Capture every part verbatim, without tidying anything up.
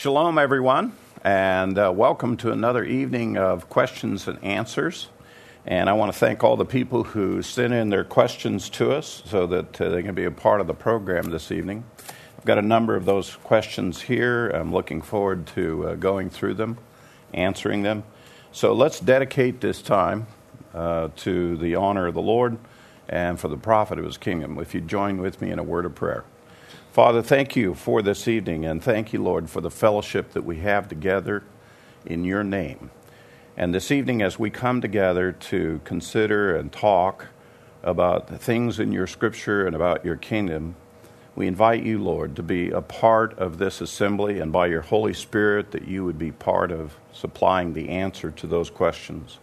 Shalom, everyone, and uh, welcome to another evening of questions and answers. And I want to thank all the people who sent in their questions to us so that uh, they can be a part of the program this evening. I've got a number of those questions here. I'm looking forward to uh, going through them, answering them. So let's dedicate this time uh, to the honor of the Lord and for the profit of His kingdom. If you join with me in a word of prayer. Father, thank you for this evening, and thank you, Lord, for the fellowship that we have together in your name. And this evening, as we come together to consider and talk about the things in your scripture and about your kingdom, we invite you, Lord, to be a part of this assembly, and by your Holy Spirit, that you would be part of supplying the answer to those questions.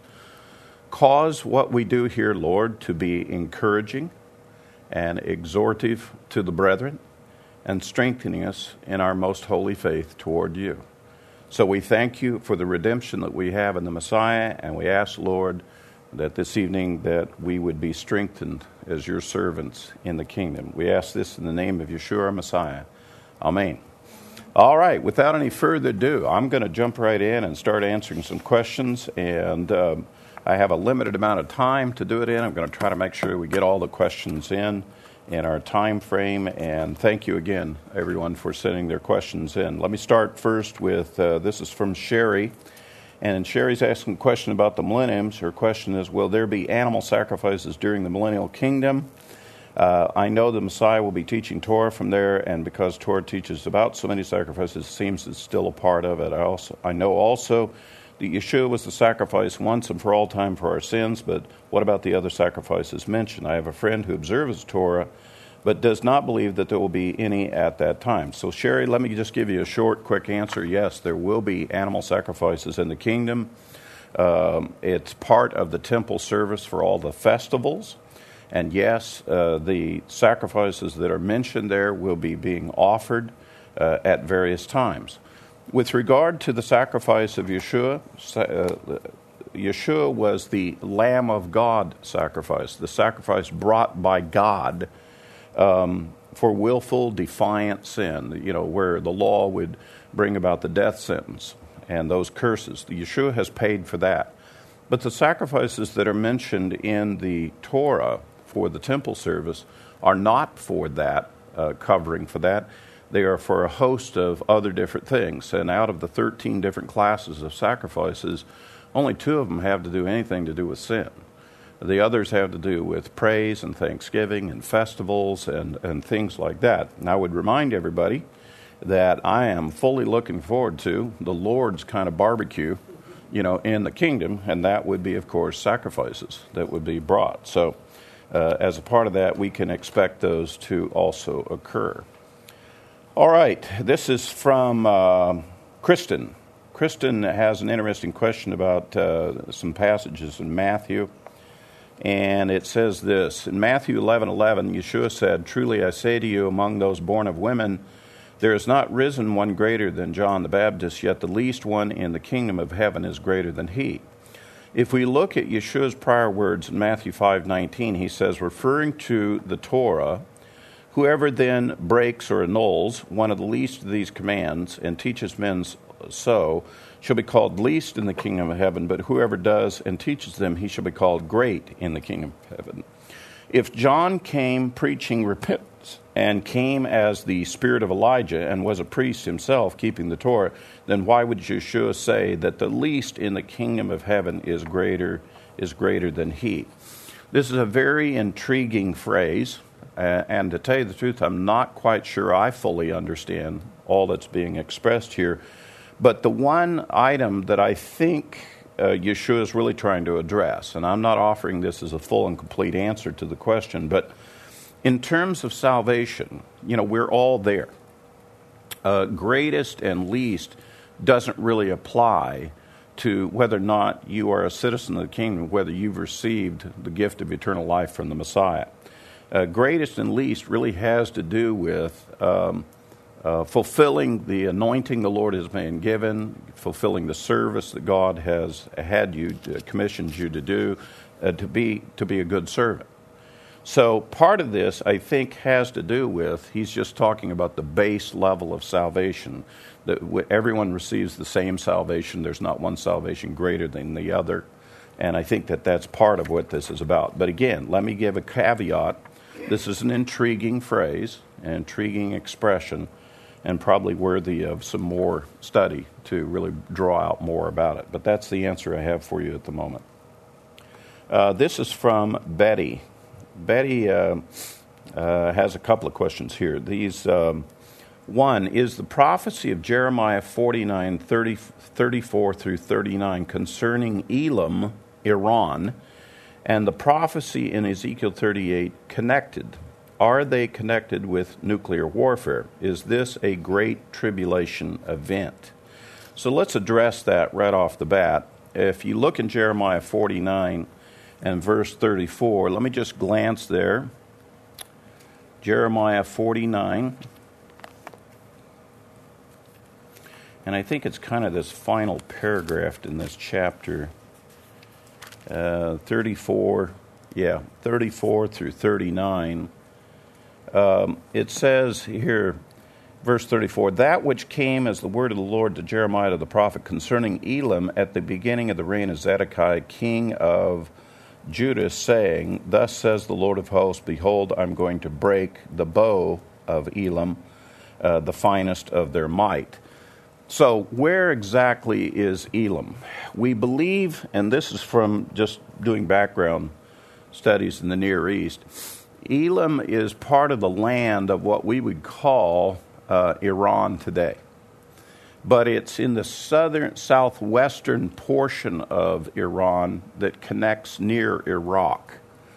Cause what we do here, Lord, to be encouraging and exhortive to the brethren, and strengthening us in our most holy faith toward you. So we thank you for the redemption that we have in the Messiah, and we ask, Lord, that this evening that we would be strengthened as your servants in the kingdom. We ask this in the name of Yeshua Messiah. Amen. All right, without any further ado, I'm going to jump right in and start answering some questions, and um, I have a limited amount of time to do it in. I'm going to try to make sure we get all the questions in in our time frame, and thank you again, everyone, for sending their questions in. Let me start first with, uh, this is from Sherry, and Sherry's asking a question about the millenniums. Her question is, will there be animal sacrifices during the millennial kingdom? Uh, I know the Messiah will be teaching Torah from there, and because Torah teaches about so many sacrifices, it seems it's still a part of it. I also I know also that Yeshua was the sacrifice once and for all time for our sins, but what about the other sacrifices mentioned? I have a friend who observes Torah, but does not believe that there will be any at that time. So, Sherry, let me just give you a short, quick answer. Yes, there will be animal sacrifices in the kingdom. Um, it's part of the temple service for all the festivals. And yes, uh, the sacrifices that are mentioned there will be being offered uh, at various times. With regard to the sacrifice of Yeshua, uh, Yeshua was the Lamb of God sacrifice, the sacrifice brought by God um, for willful, defiant sin, you know, where the law would bring about the death sentence and those curses. The Yeshua has paid for that. But the sacrifices that are mentioned in the Torah for the temple service are not for that, uh, covering for that. They are for a host of other different things. And out of the thirteen different classes of sacrifices, only two of them have to do anything to do with sin. The others have to do with praise and thanksgiving and festivals and, and things like that. And I would remind everybody that I am fully looking forward to the Lord's kind of barbecue, you know, in the kingdom, and that would be, of course, sacrifices that would be brought. So uh, as a part of that, we can expect those to also occur. All right, this is from uh, Kristen. Kristen has an interesting question about uh, some passages in Matthew, and it says this. In Matthew eleven eleven, Yeshua said, "Truly I say to you, among those born of women, there is not risen one greater than John the Baptist, yet the least one in the kingdom of heaven is greater than he." If we look at Yeshua's prior words in Matthew five nineteen, he says, referring to the Torah, "Whoever then breaks or annuls one of the least of these commands and teaches men so shall be called least in the kingdom of heaven, but whoever does and teaches them, he shall be called great in the kingdom of heaven." If John came preaching repentance and came as the spirit of Elijah and was a priest himself keeping the Torah, then why would Yeshua say that the least in the kingdom of heaven is greater is greater than he? This is a very intriguing phrase. Uh, and to tell you the truth, I'm not quite sure I fully understand all that's being expressed here. But the one item that I think uh, Yeshua is really trying to address, and I'm not offering this as a full and complete answer to the question, but in terms of salvation, you know, we're all there. Uh, greatest and least doesn't really apply to whether or not you are a citizen of the kingdom, whether you've received the gift of eternal life from the Messiah. Uh, greatest and least really has to do with um, uh, fulfilling the anointing the Lord has been given, fulfilling the service that God has had you, uh, commissioned you to do, uh, to be to be a good servant. So part of this, I think, has to do with, he's just talking about the base level of salvation, that everyone receives the same salvation. There's not one salvation greater than the other. And I think that that's part of what this is about. But again, let me give a caveat. This is an intriguing phrase, an intriguing expression, and probably worthy of some more study to really draw out more about it. But that's the answer I have for you at the moment. Uh, this is from Betty. Betty uh, uh, has a couple of questions here. These, um, one, is the prophecy of Jeremiah forty-nine, thirty, thirty-four through thirty-nine concerning Elam, Iran, and the prophecy in Ezekiel thirty-eight connected? Are they connected with nuclear warfare? Is this a great tribulation event? So let's address that right off the bat. If you look in Jeremiah forty-nine and verse thirty-four, let me just glance there. Jeremiah forty-nine. And I think it's kind of this final paragraph in this chapter. Uh, thirty-four, yeah, thirty-four through thirty-nine. Um, it says here, verse thirty-four, that which came as the word of the Lord to Jeremiah to the prophet concerning Elam at the beginning of the reign of Zedekiah, king of Judah, saying, thus says the Lord of hosts, behold, I'm going to break the bow of Elam, uh, the finest of their might. So where exactly is Elam? We believe, and this is from just doing background studies in the Near East, Elam is part of the land of what we would call uh, Iran today. But it's in the southern, southwestern portion of Iran that connects near Iraq.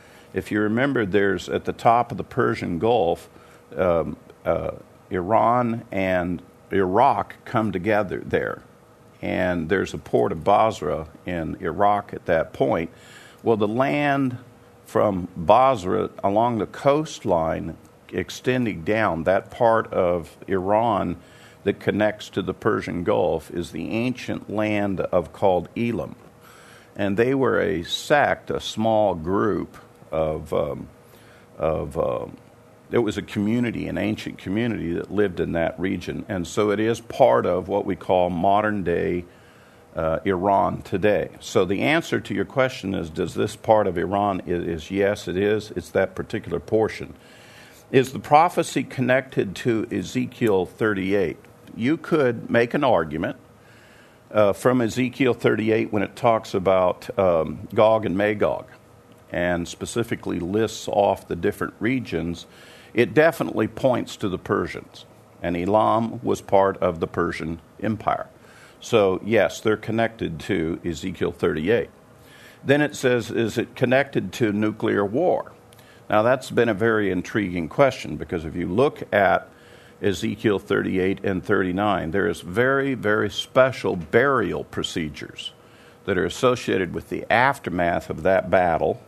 If you remember, there's at the top of the Persian Gulf, um, uh, Iran and Iraq come together there. And there's a port of Basra in Iraq at that point. Well, the land from Basra along the coastline extending down, that part of Iran that connects to the Persian Gulf, is the ancient land of called Elam. And they were a sect, a small group of, um, of um, it was a community, an ancient community that lived in that region. And so it is part of what we call modern-day uh, Iran today. So the answer to your question is, does this part of Iran, is, is yes, it is. It's that particular portion. Is the prophecy connected to Ezekiel thirty-eight? You could make an argument uh, from Ezekiel thirty-eight when it talks about um, Gog and Magog and specifically lists off the different regions. It definitely points to the Persians, and Elam was part of the Persian Empire. So, yes, they're connected to Ezekiel thirty-eight. Then it says, is it connected to nuclear war? Now, that's been a very intriguing question, because if you look at Ezekiel thirty-eight and thirty-nine, there is very, very special burial procedures that are associated with the aftermath of that battle,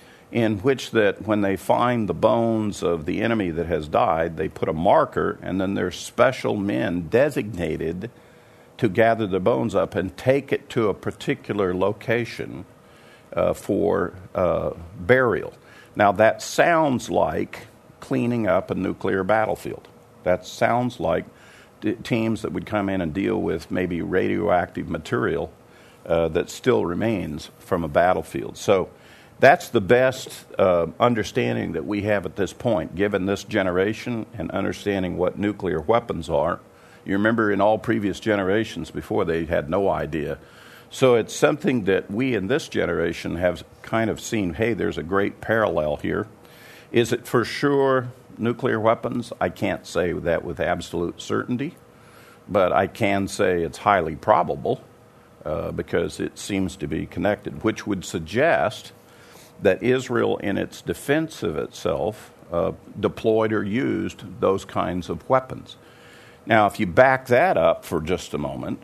in which that when they find the bones of the enemy that has died, they put a marker, and then there's special men designated to gather the bones up and take it to a particular location uh, for uh, burial. Now, that sounds like cleaning up a nuclear battlefield. That sounds like d- teams that would come in and deal with maybe radioactive material uh, that still remains from a battlefield. So that's the best uh, understanding that we have at this point, given this generation and understanding what nuclear weapons are. You remember in all previous generations before, they had no idea. So it's something that we in this generation have kind of seen, hey, there's a great parallel here. Is it for sure nuclear weapons? I can't say that with absolute certainty, but I can say it's highly probable uh, because it seems to be connected, which would suggest that Israel, in its defense of itself, uh, deployed or used those kinds of weapons. Now, if you back that up for just a moment,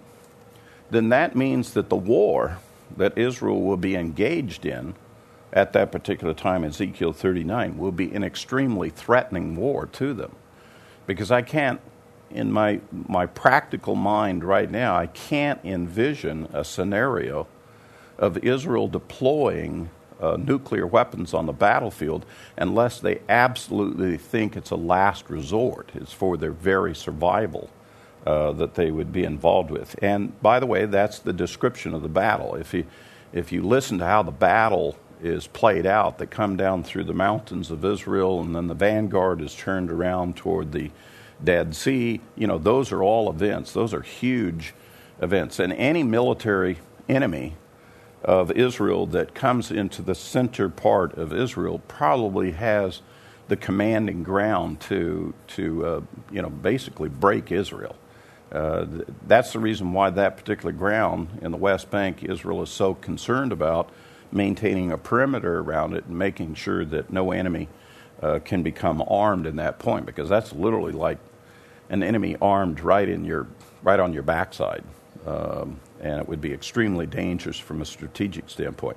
then that means that the war that Israel will be engaged in at that particular time, Ezekiel thirty-nine, will be an extremely threatening war to them. Because I can't, in my my practical mind right now, I can't envision a scenario of Israel deploying uh, nuclear weapons on the battlefield unless they absolutely think it's a last resort. It's for their very survival uh, that they would be involved with. And by the way, that's the description of the battle. If you, if you listen to how the battle is played out, they come down through the mountains of Israel, and then the vanguard is turned around toward the Dead Sea. You know, those are all events. Those are huge events. And any military enemy of Israel that comes into the center part of Israel probably has the commanding ground to, to uh, you know, basically break Israel. Uh, that's the reason why that particular ground in the West Bank, Israel is so concerned about maintaining a perimeter around it and making sure that no enemy uh, can become armed in that point, because that's literally like an enemy armed right in your right on your backside, um, and it would be extremely dangerous from a strategic standpoint.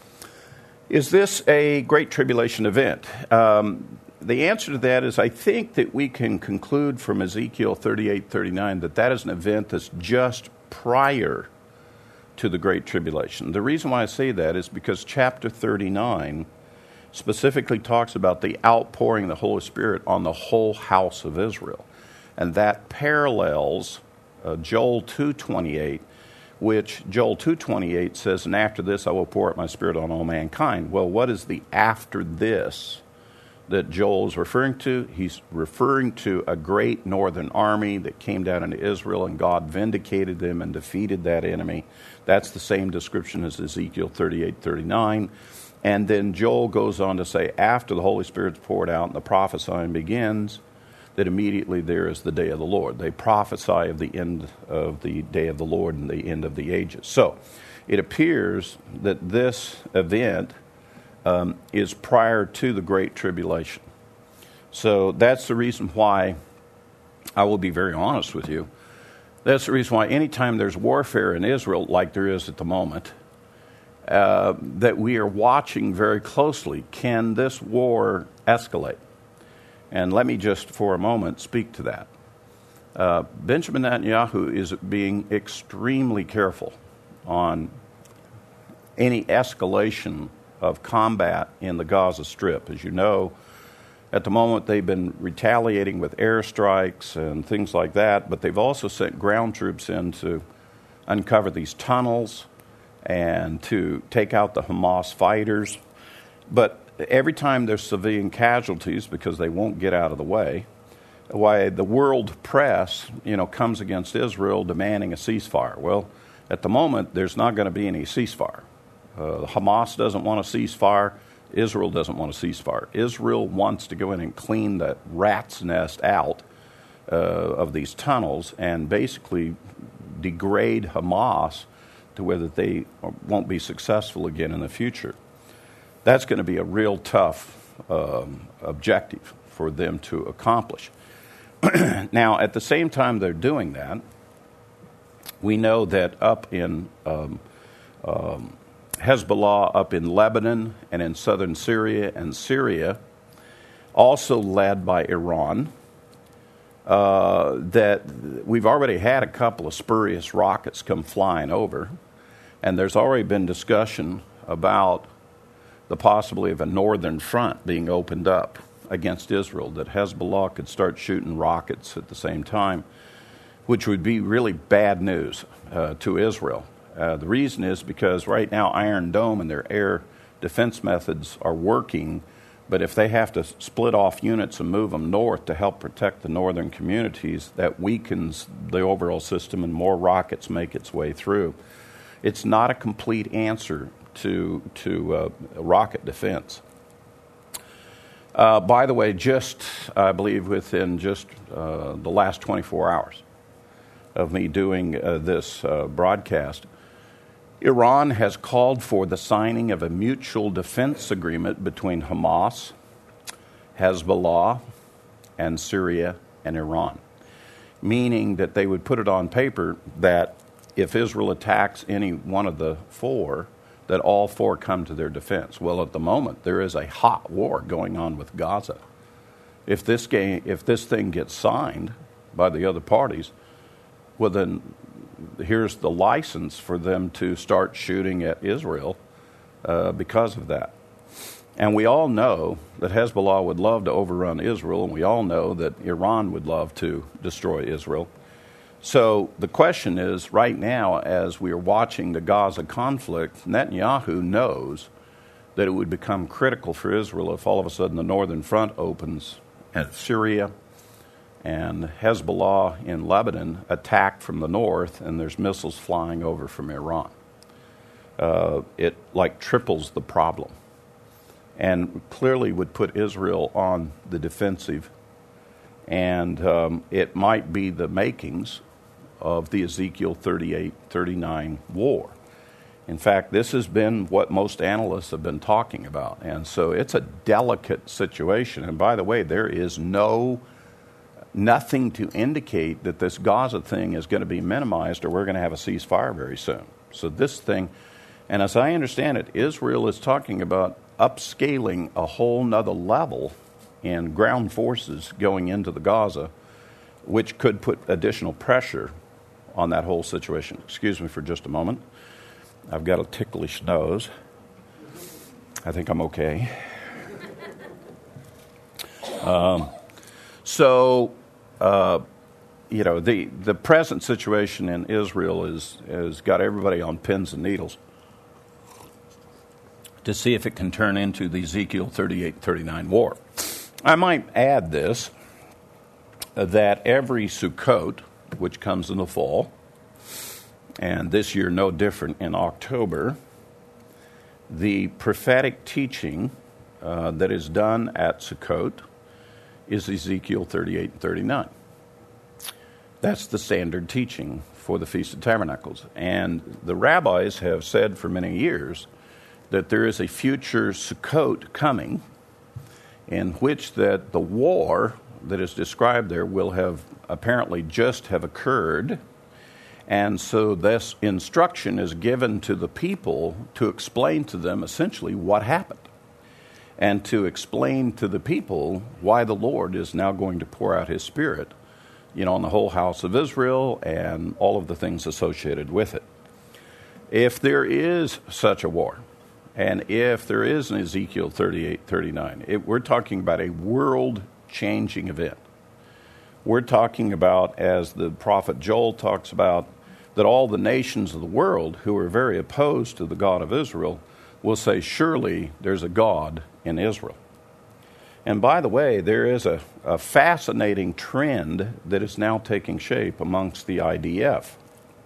Is this a Great Tribulation event? Um, the answer to that is I think that we can conclude from Ezekiel thirty-eight thirty-nine that that is an event that's just prior to the Great Tribulation. The reason why I say that is because chapter thirty-nine specifically talks about the outpouring of the Holy Spirit on the whole house of Israel. And that parallels uh, Joel two twenty-eight, which Joel two twenty-eight says, "And after this I will pour out my Spirit on all mankind." Well, what is the after this that Joel is referring to? He's referring to a great northern army that came down into Israel, and God vindicated them and defeated that enemy. That's the same description as Ezekiel thirty-eight thirty-nine. And then Joel goes on to say, after the Holy Spirit's poured out and the prophesying begins, that immediately there is the day of the Lord. They prophesy of the end of the day of the Lord and the end of the ages. So it appears that this event um, is prior to the Great Tribulation. So that's the reason why, I will be very honest with you, that's the reason why anytime there's warfare in Israel, like there is at the moment, uh, that we are watching very closely. Can this war escalate? And let me just for a moment speak to that. Uh, Benjamin Netanyahu is being extremely careful on any escalation of combat in the Gaza Strip. As you know, at the moment they've been retaliating with airstrikes and things like that, but they've also sent ground troops in to uncover these tunnels and to take out the Hamas fighters. But every time there's civilian casualties, because they won't get out of the way, why the world press, you know, comes against Israel demanding a ceasefire. Well, at the moment, there's not going to be any ceasefire. Uh, Hamas doesn't want a ceasefire. Israel doesn't want a ceasefire. Israel wants to go in and clean that rat's nest out uh, of these tunnels and basically degrade Hamas to where that they won't be successful again in the future. That's going to be a real tough um, objective for them to accomplish. Now, at the same time they're doing that, we know that up in um, um, Hezbollah, up in Lebanon and in southern Syria and Syria, also led by Iran, uh, that we've already had a couple of spurious rockets come flying over, and there's already been discussion about the possibility of a northern front being opened up against Israel, that Hezbollah could start shooting rockets at the same time, which would be really bad news uh, to Israel. Uh, the reason is because right now Iron Dome and their air defense methods are working, but if they have to split off units and move them north to help protect the northern communities, that weakens the overall system and more rockets make its way through. It's not a complete answer to to uh, rocket defense. Uh, by the way, just, I believe within just uh, the last twenty-four hours of me doing uh, this uh, broadcast, Iran has called for the signing of a mutual defense agreement between Hamas, Hezbollah, and Syria and Iran, meaning that they would put it on paper that if Israel attacks any one of the four, that all four come to their defense. Well, at the moment, there is a hot war going on with Gaza. If this game, if this thing gets signed by the other parties, well, then here's the license for them to start shooting at Israel uh, because of that. And we all know that Hezbollah would love to overrun Israel, and we all know that Iran would love to destroy Israel. So the question is, right now, as we are watching the Gaza conflict, Netanyahu knows that it would become critical for Israel if all of a sudden the northern front opens and Syria and Hezbollah in Lebanon attack from the north, and there's missiles flying over from Iran. Uh, it like triples the problem, and clearly would put Israel on the defensive. And um, it might be the makings of the Ezekiel thirty-eight thirty-nine war. In fact, this has been what most analysts have been talking about. And so it's a delicate situation. And by the way, there is no nothing to indicate that this Gaza thing is going to be minimized or we're going to have a ceasefire very soon. So this thing, and as I understand it, Israel is talking about upscaling a whole nother level in ground forces going into the Gaza, which could put additional pressure on that whole situation. Excuse me for just a moment. I've got a ticklish nose. I think I'm okay. Um, so, uh, you know, the, the present situation in Israel is has got everybody on pins and needles to see if it can turn into the Ezekiel thirty-eight thirty-nine war. I might add this, uh, that every Sukkot, which comes in the fall, and this year no different in October, the prophetic teaching uh, that is done at Sukkot is Ezekiel thirty-eight and thirty-nine. That's the standard teaching for the Feast of Tabernacles. And the rabbis have said for many years that there is a future Sukkot coming in which that the war that is described there will have apparently just have occurred. And so this instruction is given to the people to explain to them essentially what happened and to explain to the people why the Lord is now going to pour out his Spirit, you know, on the whole house of Israel and all of the things associated with it. If there is such a war, and if there is an Ezekiel thirty-eight thirty-nine, it, we're talking about a world-changing event. We're talking about, as the prophet Joel talks about, that all the nations of the world who are very opposed to the God of Israel will say, surely there's a God in Israel. And by the way, there is a, a fascinating trend that is now taking shape amongst the I D F.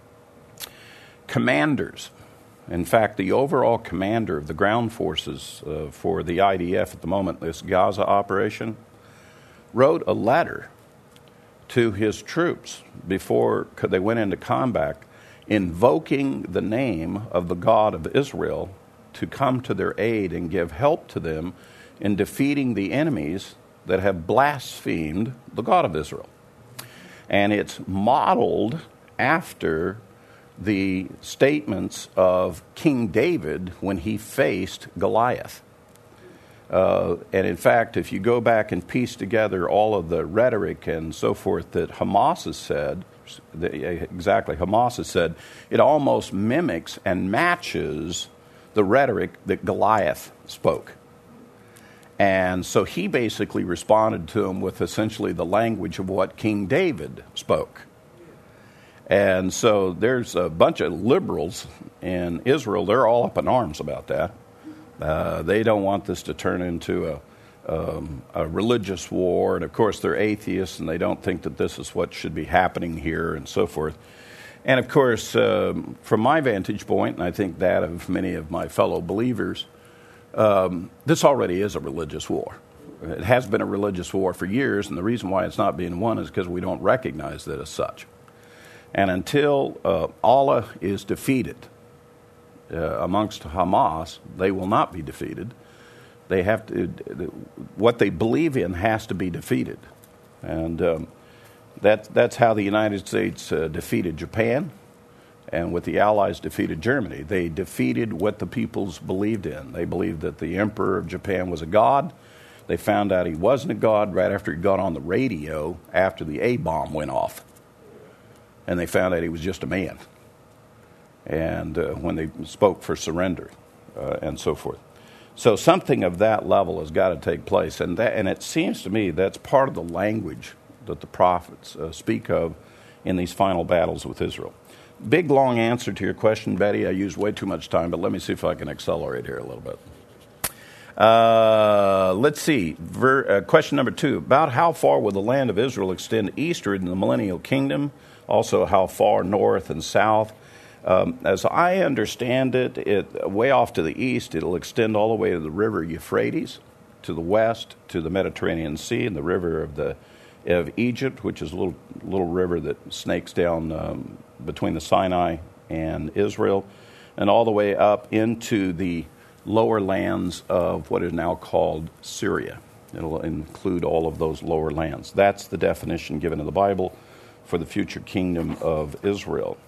Commanders, in fact, the overall commander of the ground forces uh, for the I D F at the moment, this Gaza operation, wrote a letter to his troops before they went into combat, invoking the name of the God of Israel to come to their aid and give help to them in defeating the enemies that have blasphemed the God of Israel. And it's modeled after the statements of King David when he faced Goliath. Uh, and in fact, if you go back and piece together all of the rhetoric and so forth that Hamas has said, exactly, Hamas has said, it almost mimics and matches the rhetoric that Goliath spoke. And so he basically responded to him with essentially the language of what King David spoke. And so there's a bunch of liberals in Israel. They're all up in arms about that. Uh, they don't want this to turn into a, um, a religious war. And, of course, they're atheists, and they don't think that this is what should be happening here and so forth. And, of course, um, from my vantage point, and I think that of many of my fellow believers, um, this already is a religious war. It has been a religious war for years, and the reason why it's not being won is because we don't recognize that as such. And until uh, Allah is defeated uh, amongst Hamas, they will not be defeated. They have to. What they believe in has to be defeated, and um, that that's how the United States uh, defeated Japan, and with the Allies defeated Germany. They defeated what the peoples believed in. They believed that the Emperor of Japan was a god. They found out he wasn't a god right after he got on the radio after the A-bomb went off. And they found out he was just a man. And uh, when they spoke for surrender. uh, and so forth. So something of that level has got to take place, and that, and it seems to me that's part of the language that the prophets uh, speak of in these final battles with Israel. Big, long answer to your question, Betty. I used way too much time, but let me see if I can accelerate here a little bit. Uh, let's see. Ver, uh, question number two. About how far will the land of Israel extend eastward in the millennial kingdom? Also, how far north and south? Um, as I understand it, it, way off to the east, it'll extend all the way to the river Euphrates, to the west, to the Mediterranean Sea, and the river of the of Egypt, which is a little little river that snakes down um, between the Sinai and Israel, and all the way up into the lower lands of what is now called Syria. It'll include all of those lower lands. That's the definition given in the Bible for the future kingdom of Israel.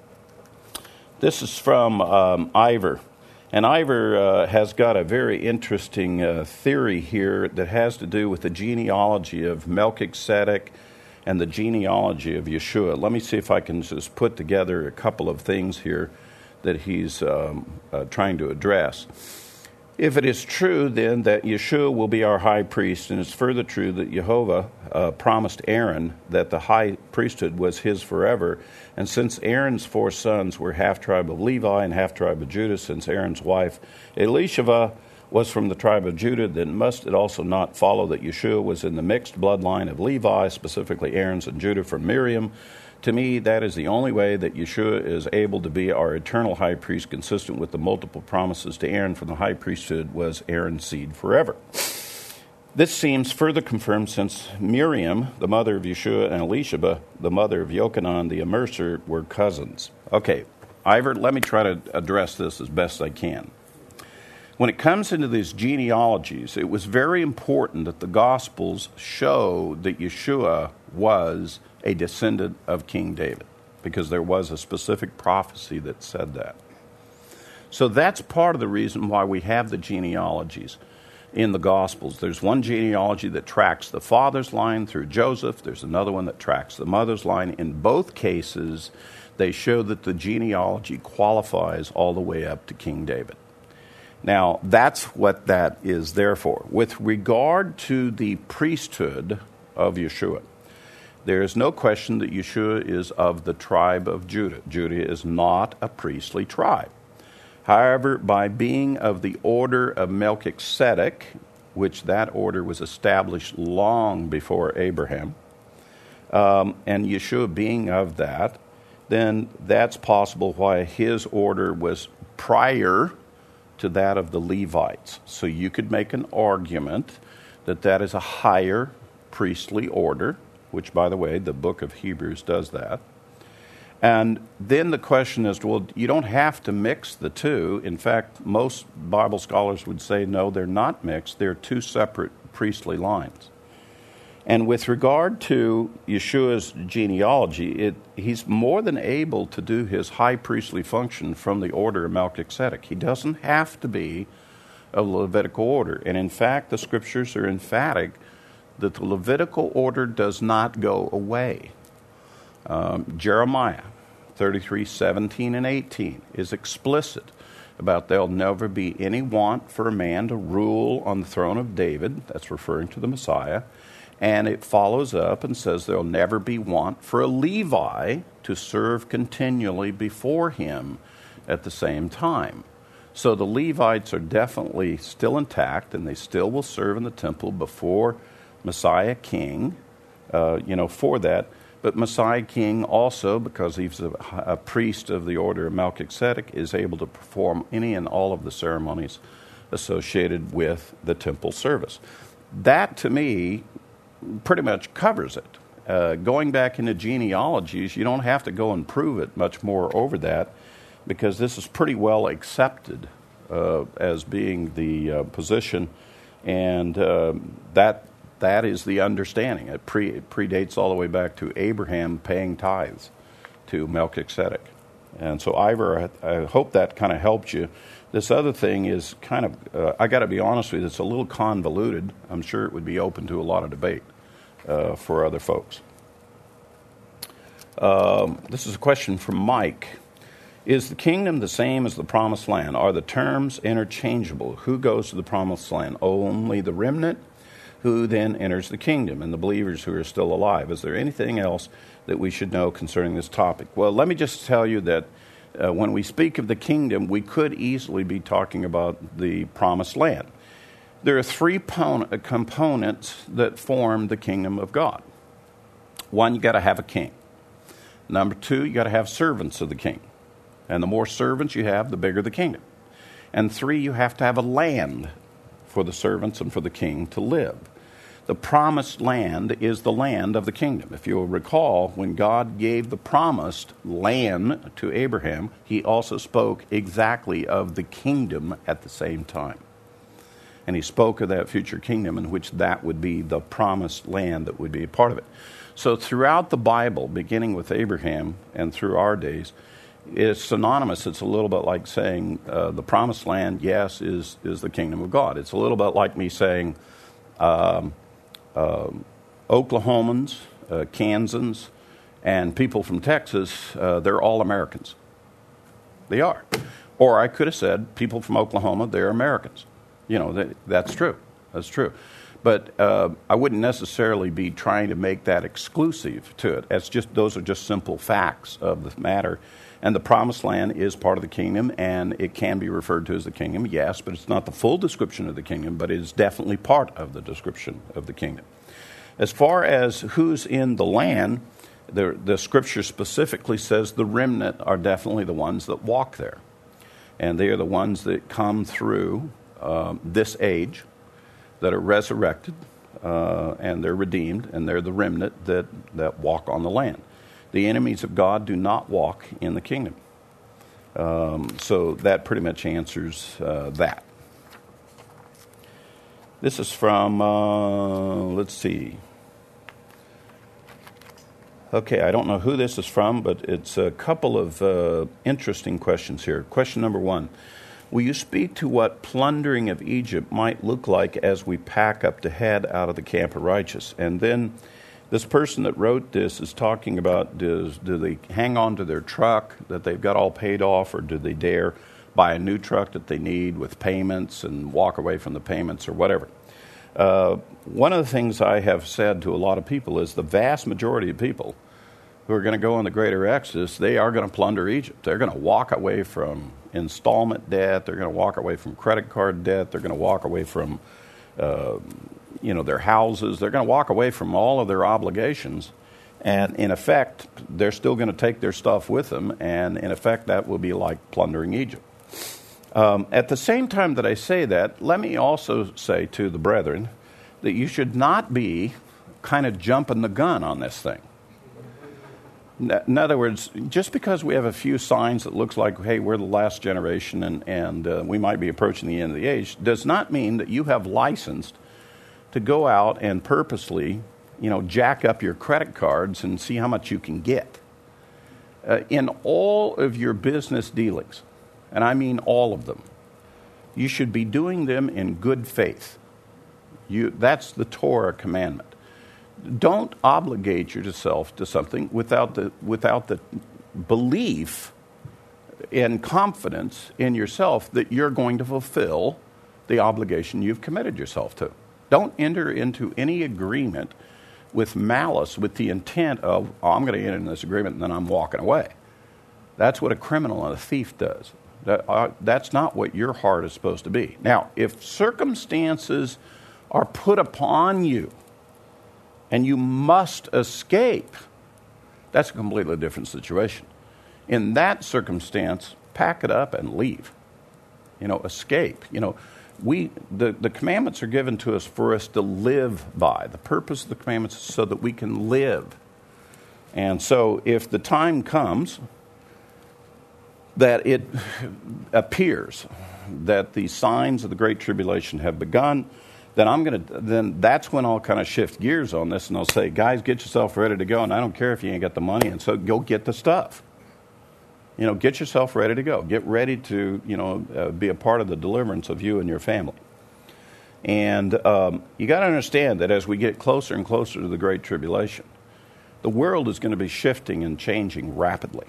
This is from um, Ivor. And Ivor uh, has got a very interesting uh, theory here that has to do with the genealogy of Melchizedek and the genealogy of Yeshua. Let me see if I can just put together a couple of things here that he's um, uh, trying to address. If it is true, then, that Yeshua will be our high priest, and it's further true that Jehovah uh, promised Aaron that the high priesthood was his forever, and since Aaron's four sons were half-tribe of Levi and half-tribe of Judah, since Aaron's wife Elisheva was from the tribe of Judah, then must it also not follow that Yeshua was in the mixed bloodline of Levi, specifically Aaron's and Judah from Miriam? To me, that is the only way that Yeshua is able to be our eternal high priest, consistent with the multiple promises to Aaron from the high priesthood was Aaron's seed forever. This seems further confirmed since Miriam, the mother of Yeshua, and Elisheba, the mother of Yochanan, the immerser, were cousins. Okay, Ivor, let me try to address this as best I can. When it comes into these genealogies, it was very important that the Gospels show that Yeshua was a descendant of King David, because there was a specific prophecy that said that. So that's part of the reason why we have the genealogies in the Gospels. There's one genealogy that tracks the father's line through Joseph. There's another one that tracks the mother's line. In both cases, they show that the genealogy qualifies all the way up to King David. Now, that's what that is there for. With regard to the priesthood of Yeshua, there is no question that Yeshua is of the tribe of Judah. Judah is not a priestly tribe. However, by being of the order of Melchizedek, which that order was established long before Abraham, um, and Yeshua being of that, then that's possible why his order was prior to that of the Levites. So you could make an argument that that is a higher priestly order, which, by the way, the book of Hebrews does that. And then the question is, well, you don't have to mix the two. In fact, most Bible scholars would say, no, they're not mixed. They're two separate priestly lines. And with regard to Yeshua's genealogy, it, he's more than able to do his high priestly function from the order of Melchizedek. He doesn't have to be of Levitical order. And in fact, the scriptures are emphatic that the Levitical order does not go away. Um, Jeremiah thirty-three, seventeen and eighteen is explicit about there'll never be any want for a man to rule on the throne of David. That's referring to the Messiah. And it follows up and says there'll never be want for a Levi to serve continually before him at the same time. So the Levites are definitely still intact, and they still will serve in the temple before Messiah King, uh, you know, for that. But Messiah King also, because he's a, a priest of the order of Melchizedek, is able to perform any and all of the ceremonies associated with the temple service. That, to me, pretty much covers it. Uh, going back into genealogies, you don't have to go and prove it much more over that, because this is pretty well accepted uh, as being the uh, position, and uh, that that is the understanding. It, pre, it predates all the way back to Abraham paying tithes to Melchizedek. And so, Ivor, I, I hope that kind of helped you. This other thing is kind of, uh, I got to be honest with you, it's a little convoluted. I'm sure it would be open to a lot of debate uh, for other folks. Um, this is a question from Mike. Is the kingdom the same as the promised land? Are the terms interchangeable? Who goes to the promised land? Only the remnant, who then enters the kingdom, and the believers who are still alive. Is there anything else that we should know concerning this topic? Well, let me just tell you that uh, when we speak of the kingdom, we could easily be talking about the promised land. There are three pon- components that form the kingdom of God. One, you got to have a king. Number two, you got to have servants of the king. And the more servants you have, the bigger the kingdom. And three, you have to have a land for the servants and for the king to live. The promised land is the land of the kingdom. If you'll recall, when God gave the promised land to Abraham, he also spoke exactly of the kingdom at the same time. And he spoke of that future kingdom in which that would be the promised land that would be a part of it. So throughout the Bible, beginning with Abraham and through our days, it's synonymous. It's a little bit like saying uh, the promised land, yes, is, is the kingdom of God. It's a little bit like me saying um, uh, Oklahomans, uh, Kansans, and people from Texas, uh, they're all Americans. They are. Or I could have said people from Oklahoma, they're Americans. You know, that, that's true. That's true. But uh, I wouldn't necessarily be trying to make that exclusive to it. It's just those are just simple facts of the matter. And the promised land is part of the kingdom, and it can be referred to as the kingdom, yes, but it's not the full description of the kingdom, but it is definitely part of the description of the kingdom. As far as who's in the land, the, the scripture specifically says the remnant are definitely the ones that walk there. And they are the ones that come through um, this age, that are resurrected, uh, and they're redeemed, and they're the remnant that, that walk on the land. The enemies of God do not walk in the kingdom. Um, so that pretty much answers uh, that. This is from, uh, let's see. Okay, I don't know who this is from, but it's a couple of uh, interesting questions here. Question number one. Will you speak to what plundering of Egypt might look like as we pack up to head out of the camp of righteous? And then this person that wrote this is talking about, does, do they hang on to their truck that they've got all paid off, or do they dare buy a new truck that they need with payments and walk away from the payments or whatever? Uh, one of the things I have said to a lot of people is the vast majority of people who are going to go on the greater exodus, they are going to plunder Egypt. They're going to walk away from installment debt. They're going to walk away from credit card debt. They're going to walk away from, uh, you know, their houses. They're going to walk away from all of their obligations. And in effect, they're still going to take their stuff with them. And in effect, that will be like plundering Egypt. Um, at the same time that I say that, let me also say to the brethren that you should not be kind of jumping the gun on this thing. In other words, just because we have a few signs that looks like, hey, we're the last generation and, and uh, we might be approaching the end of the age, does not mean that you have licensed to go out and purposely, you know, jack up your credit cards and see how much you can get. Uh, in all of your business dealings, and I mean all of them, you should be doing them in good faith. You, that's the Torah commandment. Don't obligate yourself to something without the without the belief and confidence in yourself that you're going to fulfill the obligation you've committed yourself to. Don't enter into any agreement with malice, with the intent of, oh, I'm going to enter into this agreement and then I'm walking away. That's what a criminal and a thief does. That, uh, that's not what your heart is supposed to be. Now, if circumstances are put upon you, and you must escape, that's a completely different situation. In that circumstance, pack it up and leave. You know, escape. You know, we the, the commandments are given to us for us to live by. The purpose of the commandments is so that we can live. And so if the time comes that it appears that the signs of the Great Tribulation have begun, then I'm going to, then that's when I'll kind of shift gears on this and I'll say, guys, get yourself ready to go. And I don't care if you ain't got the money. And so go get the stuff. You know, get yourself ready to go. Get ready to, you know, uh, be a part of the deliverance of you and your family. And um, you got to understand that as we get closer and closer to the Great Tribulation, the world is going to be shifting and changing rapidly.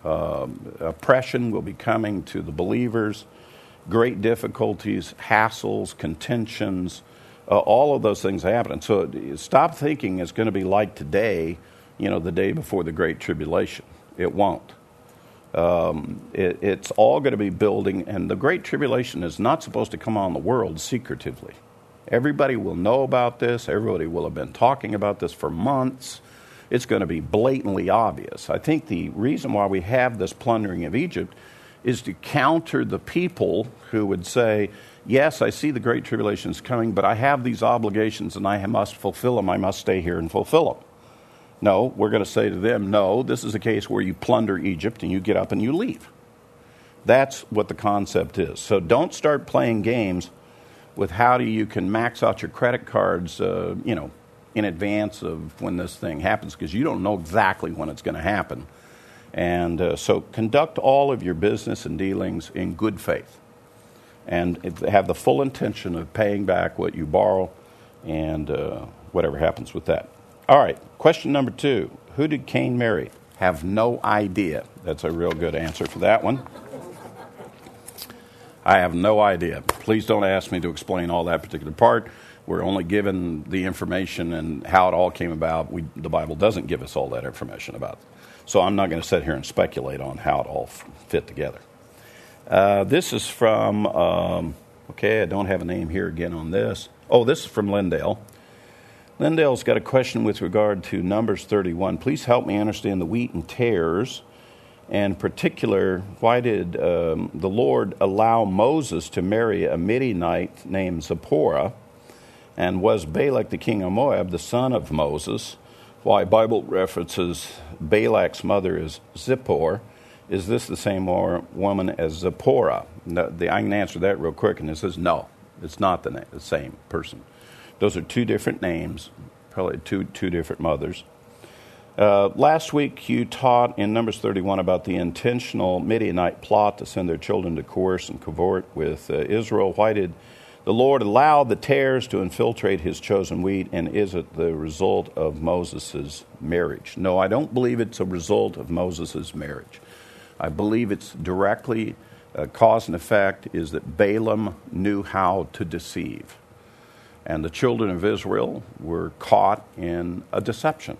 Um, oppression will be coming to the believers, great difficulties, hassles, contentions, uh, all of those things happen. So stop thinking it's going to be like today, you know, the day before the Great Tribulation. It won't. Um, it, it's all going to be building, and the Great Tribulation is not supposed to come on the world secretively. Everybody will know about this. Everybody will have been talking about this for months. It's going to be blatantly obvious. I think the reason why we have this plundering of Egypt is to counter the people who would say, yes, I see the Great Tribulation is coming, but I have these obligations and I must fulfill them. I must stay here and fulfill them. No, we're going to say to them, no, this is a case where you plunder Egypt and you get up and you leave. That's what the concept is. So don't start playing games with how do you can max out your credit cards, uh, you know, in advance of when this thing happens, because you don't know exactly when it's going to happen. And uh, so conduct all of your business and dealings in good faith and have the full intention of paying back what you borrow and uh, whatever happens with that. All right, question number two. Who did Cain marry? Have no idea. That's a real good answer for that one. I have no idea. Please don't ask me to explain all that particular part. We're only given the information and how it all came about. We, the Bible doesn't give us all that information about it. So I'm not going to sit here and speculate on how it all f- fit together. Uh, this is from, um, okay, I don't have a name here again on this. Oh, this is from Lindale. Lindale's got a question with regard to Numbers thirty-one. Please help me understand the wheat and tares. And in particular, why did um, the Lord allow Moses to marry a Midianite named Zipporah? And was Balak the king of Moab the son of Moses? Why Bible references Balak's mother as Zippor. Is this the same woman as Zipporah? No, the, I can answer that real quick, and it says no, it's not the, na- the same person. Those are two different names, probably two two different mothers. Uh, last week you taught in Numbers thirty-one about the intentional Midianite plot to send their children to coerce and cavort with uh, Israel. Why did the Lord allow the tares to infiltrate his chosen wheat, and is it the result of Moses' marriage? No, I don't believe it's a result of Moses' marriage. I believe it's directly uh, cause and effect is that Balaam knew how to deceive. And the children of Israel were caught in a deception,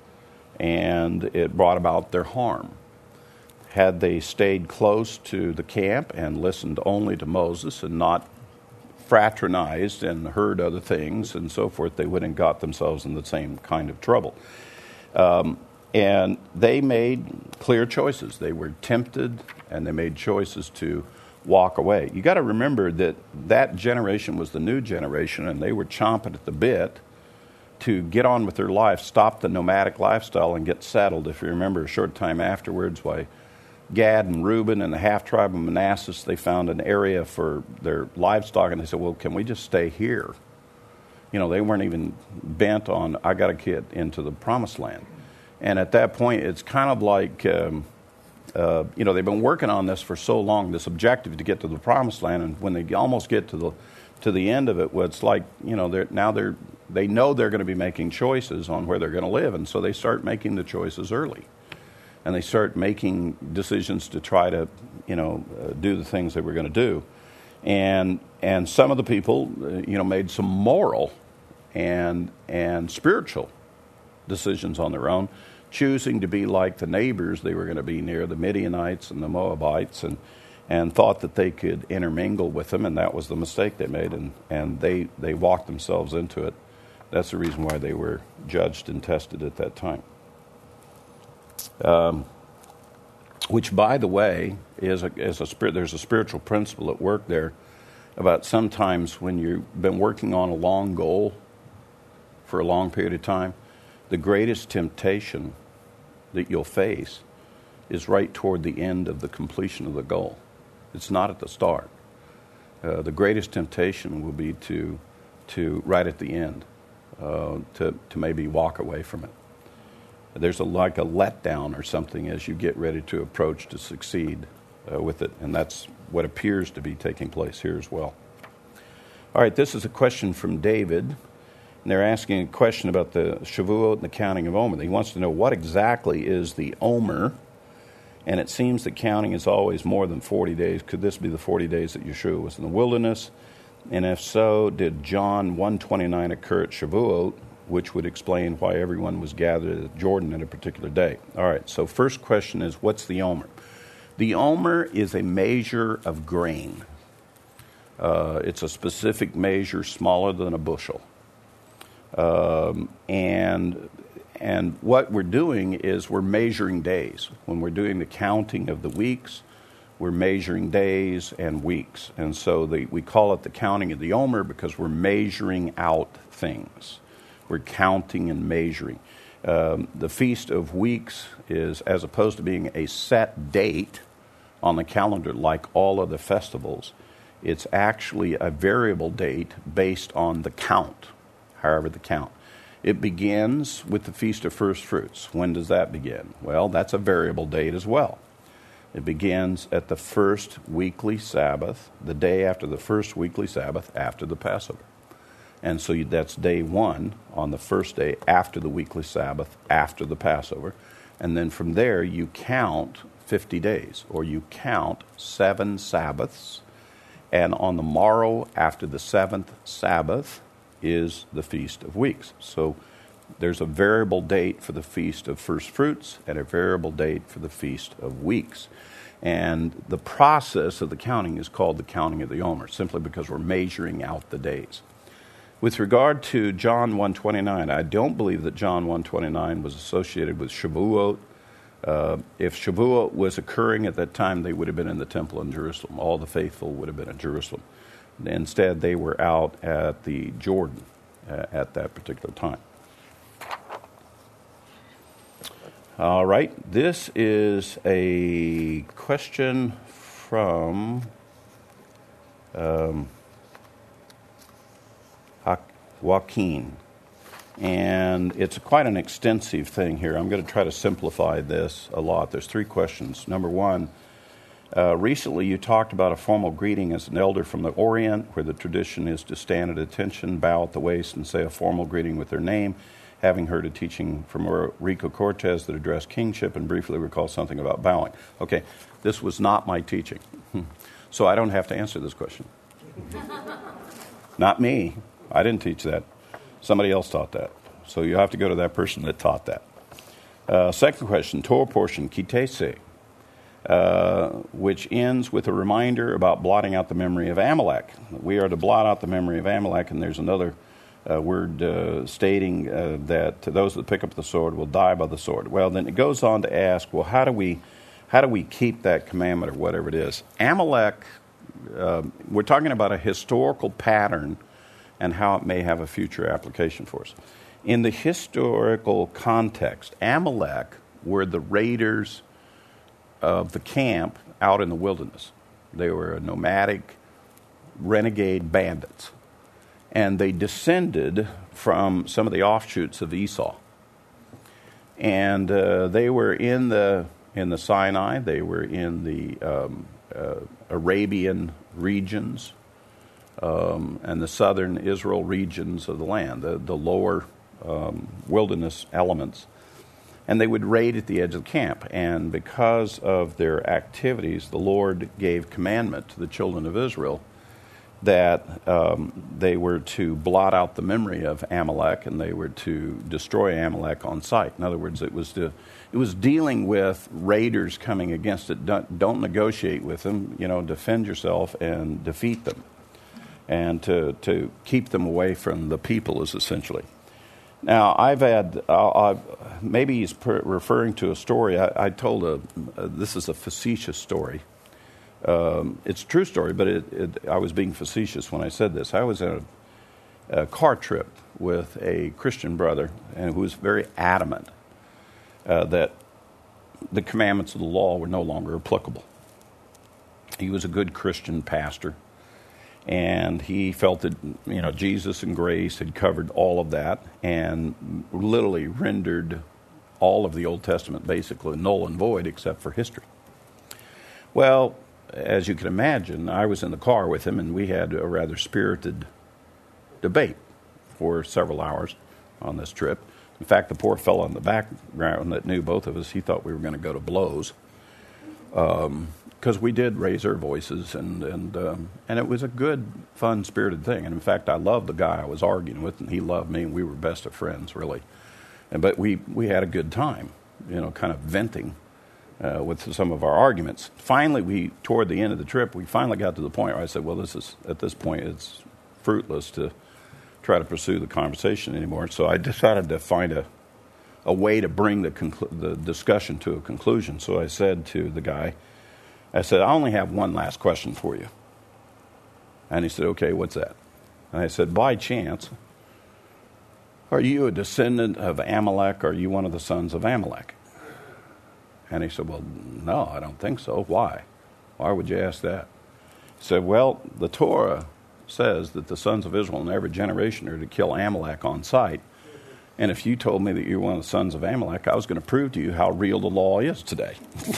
and it brought about their harm. Had they stayed close to the camp and listened only to Moses and not fraternized and heard other things and so forth, they wouldn't have got themselves in the same kind of trouble. Um, and they made clear choices. They were tempted, and they made choices to walk away. You got to remember that that generation was the new generation, and they were chomping at the bit to get on with their life, stop the nomadic lifestyle, and get settled. If you remember, a short time afterwards, why Gad and Reuben and the half-tribe of Manasseh, they found an area for their livestock, and they said, well, can we just stay here? You know, they weren't even bent on, I got to get into the promised land. And at that point, it's kind of like, um, uh, you know, they've been working on this for so long, this objective to get to the promised land, and when they almost get to the to the end of it, well, it's like, you know, they're, now they're, they know they're going to be making choices on where they're going to live, and so they start making the choices early. And they start making decisions to try to, you know, uh, do the things they were going to do. And and some of the people, uh, you know, made some moral and and spiritual decisions on their own, choosing to be like the neighbors they were going to be near, the Midianites and the Moabites, and and thought that they could intermingle with them, and that was the mistake they made, and, and they, they walked themselves into it. That's the reason why they were judged and tested at that time. Um, which, by the way, is a, is a spirit. There's a spiritual principle at work there about sometimes when you've been working on a long goal for a long period of time, the greatest temptation that you'll face is right toward the end of the completion of the goal. It's not at the start. Uh, the greatest temptation will be to, to right at the end, uh, to to maybe walk away from it. There's a, like a letdown or something as you get ready to approach to succeed uh, with it, and that's what appears to be taking place here as well. All right, this is a question from David, and they're asking a question about the Shavuot and the counting of Omer. He wants to know what exactly is the Omer, And it seems that counting is always more than forty days. Could this be the forty days that Yeshua was in the wilderness? And if so, did John one twenty-nine occur at Shavuot, which would explain why everyone was gathered at Jordan at a particular day? All right, so first question is, what's the omer? The omer is a measure of grain. Uh, it's a specific measure smaller than a bushel. Um, and and what we're doing is we're measuring days. When we're doing the counting of the weeks, we're measuring days and weeks. And so the, we call it the counting of the omer because we're measuring out things. We're counting and measuring. Um, the Feast of Weeks is, as opposed to being a set date on the calendar like all other festivals, it's actually a variable date based on the count, however the count. It begins with the Feast of First Fruits. When does that begin? Well, that's a variable date as well. It begins at the first weekly Sabbath, the day after the first weekly Sabbath after the Passover. And so that's day one on the first day after the weekly Sabbath after the Passover. And then from there you count fifty days, or you count seven Sabbaths. And on the morrow after the seventh Sabbath is the Feast of Weeks. So there's a variable date for the Feast of First Fruits and a variable date for the Feast of Weeks. And the process of the counting is called the counting of the omer, simply because we're measuring out the days. With regard to John one twenty-nine, I don't believe that John one twenty-nine was associated with Shavuot. Uh, if Shavuot was occurring at that time, they would have been in the temple in Jerusalem. All the faithful would have been in Jerusalem. Instead, they were out at the Jordan uh, at that particular time. All right, this is a question from um, Joaquin, and it's quite an extensive thing here. I'm going to try to simplify this a lot. There's three questions. Number one, Uh, recently, you talked about a formal greeting as an elder from the Orient, where the tradition is to stand at attention, bow at the waist, and say a formal greeting with their name, having heard a teaching from Rico Cortez that addressed kingship and briefly recall something about bowing. Okay, this was not my teaching, so I don't have to answer this question. Not me. I didn't teach that. Somebody else taught that. So you have to go to that person that taught that. Uh, second question, Torah portion, Kitese. Uh, which ends with a reminder about blotting out the memory of Amalek. We are to blot out the memory of Amalek, and there's another uh, word uh, stating uh, that those that pick up the sword will die by the sword. Well, then it goes on to ask, well, how do we, how do we keep that commandment or whatever it is? Amalek, uh, we're talking about a historical pattern and how it may have a future application for us. In the historical context, Amalek were the raiders of the camp out in the wilderness. They were nomadic, renegade bandits. And they descended from some of the offshoots of Esau. And uh, they were in the in the Sinai, they were in the um, uh, Arabian regions, um, and the southern Israel regions of the land, the, the lower um, wilderness elements. And they would raid at the edge of the camp. And because of their activities, the Lord gave commandment to the children of Israel that um, they were to blot out the memory of Amalek, and they were to destroy Amalek on sight. In other words, it was to, it was dealing with raiders coming against it. Don't, don't negotiate with them. You know, defend yourself and defeat them, and to to keep them away from the people is essentially. Now, I've had, uh, I've, maybe he's per- referring to a story. I, I told a, uh, this is a facetious story. Um, it's a true story, but it, it, I was being facetious when I said this. I was in a, a car trip with a Christian brother, and who was very adamant uh, that the commandments of the law were no longer applicable. He was a good Christian pastor. And he felt that, you know, Jesus and grace had covered all of that and literally rendered all of the Old Testament basically null and void except for history. Well, as you can imagine, I was in the car with him, and we had a rather spirited debate for several hours on this trip. In fact, the poor fellow in the background that knew both of us, he thought we were going to go to blows. because we did raise our voices, and and um, and it was a good, fun-spirited thing. And in fact, I loved the guy I was arguing with, and he loved me, and we were best of friends, really. And but we we had a good time, you know, kind of venting uh, with some of our arguments. Finally, we toward the end of the trip, we finally got to the point where I said, "Well, this is at this point, it's fruitless to try to pursue the conversation anymore." So I decided to find a a way to bring the conclu- the discussion to a conclusion. So I said to the guy, I said, "I only have one last question for you." And he said, "Okay, what's that?" And I said, "By chance, are you a descendant of Amalek, or are you one of the sons of Amalek?" And he said, "Well, no, I don't think so. Why? Why would you ask that?" He said, "Well, the Torah says that the sons of Israel in every generation are to kill Amalek on sight. And if you told me that you're one of the sons of Amalek, I was going to prove to you how real the law is today."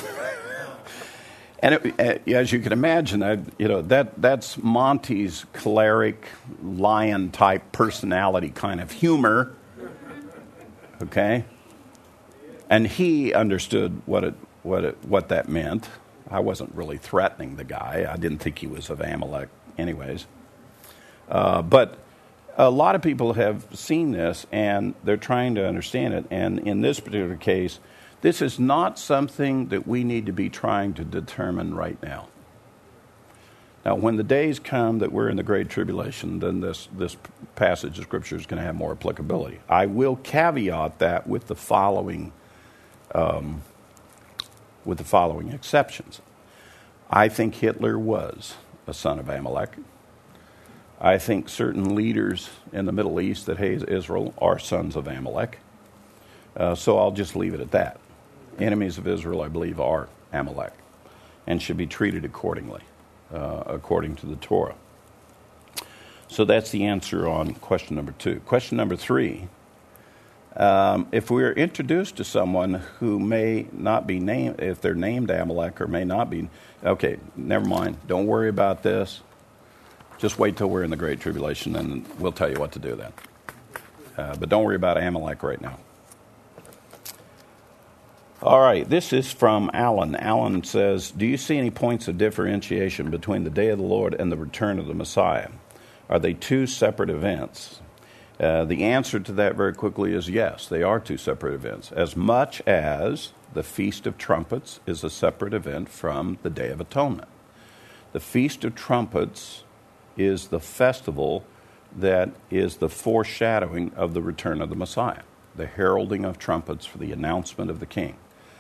And it, as you can imagine, I, you know that that's Monty's choleric, lion-type personality kind of humor. Okay, and he understood what it what it what that meant. I wasn't really threatening the guy. I didn't think he was of Amalek, anyways. Uh, but a lot of people have seen this, and they're trying to understand it. And in this particular case, this is not something that we need to be trying to determine right now. Now, when the days come that we're in the Great Tribulation, then this, this passage of Scripture is going to have more applicability. I will caveat that with the following, um, with the following exceptions. I think Hitler was a son of Amalek. I think certain leaders in the Middle East that hate Israel are sons of Amalek. Uh, so I'll just leave it at that. Enemies of Israel, I believe, are Amalek and should be treated accordingly, uh, according to the Torah. So that's the answer on question number two. Question number three, um, if we're introduced to someone who may not be named, if they're named Amalek or may not be, okay, never mind. Don't worry about this. Just wait till we're in the Great Tribulation, and we'll tell you what to do then. Uh, but don't worry about Amalek right now. All right, this is from Alan. Alan says, "Do you see any points of differentiation between the day of the Lord and the return of the Messiah? Are they two separate events?" Uh, the answer to that very quickly is yes, they are two separate events. As much as the Feast of Trumpets is a separate event from the Day of Atonement. The Feast of Trumpets is the festival that is the foreshadowing of the return of the Messiah, the heralding of trumpets for the announcement of the King.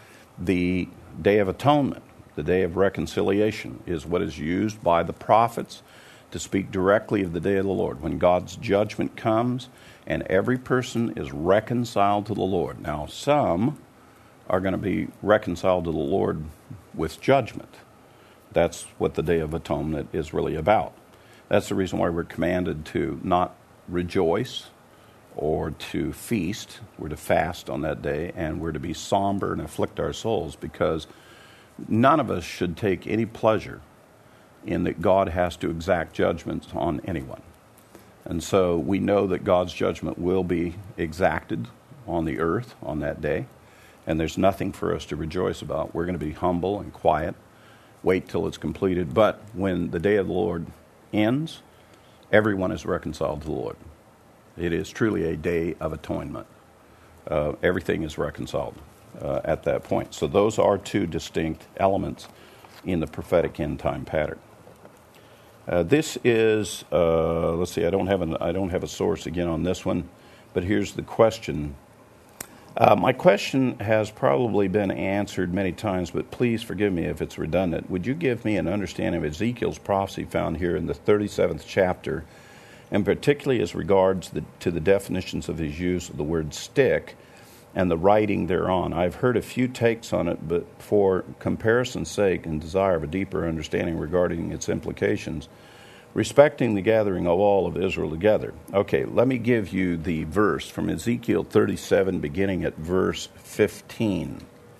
The Day of Atonement, the Day of Reconciliation, is what is used by the prophets to speak directly of the Day of the Lord, when God's judgment comes and every person is reconciled to the Lord. Now, some are going to be reconciled to the Lord with judgment. That's what the Day of Atonement is really about. That's the reason why we're commanded to not rejoice or to feast. We're to fast on that day, and we're to be somber and afflict our souls, because none of us should take any pleasure in that God has to exact judgments on anyone. And so we know that God's judgment will be exacted on the earth on that day, and there's nothing for us to rejoice about. We're going to be humble and quiet, wait till it's completed. But when the day of the Lord ends, everyone is reconciled to the Lord. It is truly a day of atonement. Uh, everything is reconciled uh, at that point. So those are two distinct elements in the prophetic end time pattern. Uh, this is, uh, let's see, I don't have an, I don't have a source again on this one, but here's the question. Uh, my question has probably been answered many times, but please forgive me if it's redundant. Would you give me an understanding of Ezekiel's prophecy found here in the thirty-seventh chapter, and particularly as regards the, to the definitions of his use of the word stick and the writing thereon? I've heard a few takes on it, but for comparison's sake and desire of a deeper understanding regarding its implications, respecting the gathering of all of Israel together. Okay, let me give you the verse from Ezekiel thirty-seven, beginning at verse fifteen.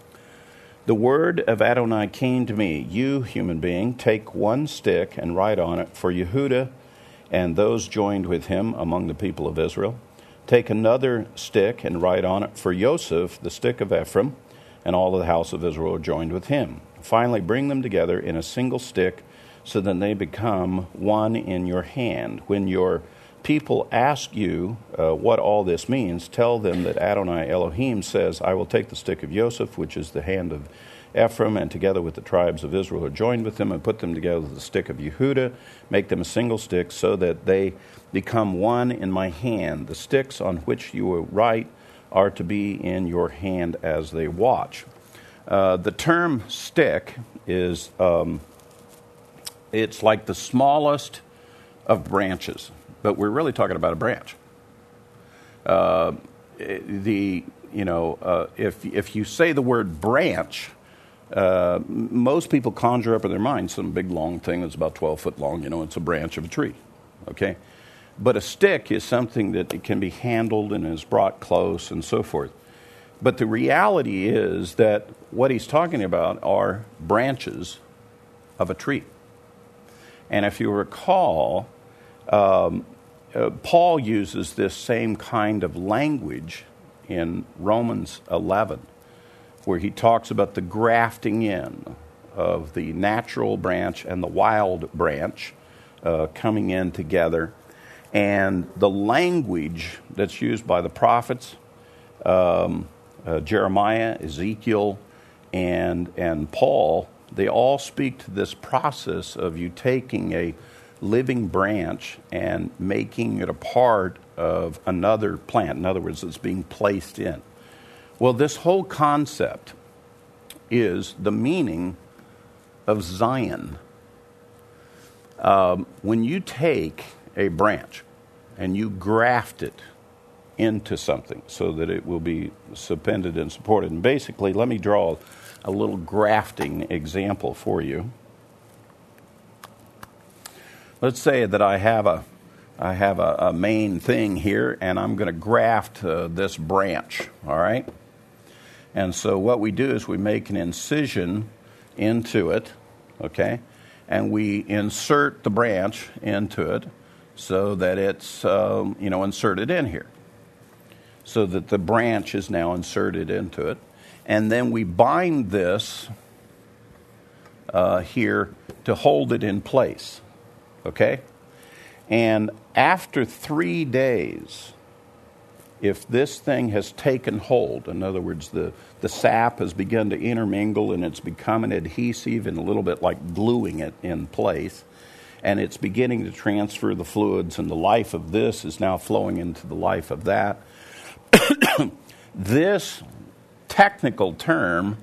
"The word of Adonai came to me, you, human being, take one stick and write on it for Yehudah and those joined with him among the people of Israel. Take another stick and write on it for Joseph, the stick of Ephraim, and all of the house of Israel joined with him. Finally, bring them together in a single stick so that they become one in your hand. When your people ask you uh, what all this means, tell them that Adonai Elohim says, I will take the stick of Joseph, which is the hand of Ephraim, and together with the tribes of Israel are joined with them, and put them together with the stick of Yehudah, make them a single stick, so that they become one in my hand. The sticks on which you will write are to be in your hand as they watch. Uh, the term stick is, um, it's like the smallest of branches, but we're really talking about a branch. Uh, the, you know, uh, if if you say the word branch, Uh, most people conjure up in their mind some big long thing that's about twelve foot long. You know, it's a branch of a tree, okay? But a stick is something that it can be handled and is brought close and so forth. But the reality is that what he's talking about are branches of a tree. And if you recall, um, uh, Paul uses this same kind of language in Romans eleven, where he talks about the grafting in of the natural branch and the wild branch uh, coming in together. And the language that's used by the prophets, um, uh, Jeremiah, Ezekiel, and, and Paul, they all speak to this process of you taking a living branch and making it a part of another plant. In other words, it's being placed in. Well, this whole concept is the meaning of Zion. Um, when you take a branch and you graft it into something so that it will be suspended and supported. And basically, let me draw a little grafting example for you. Let's say that I have a I have a, a main thing here, and I'm going to graft uh, this branch, all right? And so what we do is we make an incision into it, okay? And we insert the branch into it so that it's, um, you know, inserted in here. So that the branch is now inserted into it. And then we bind this uh, here to hold it in place, okay? And after three days... if this thing has taken hold, in other words, the, the sap has begun to intermingle and it's becoming adhesive and a little bit like gluing it in place, and it's beginning to transfer the fluids, and the life of this is now flowing into the life of that. This technical term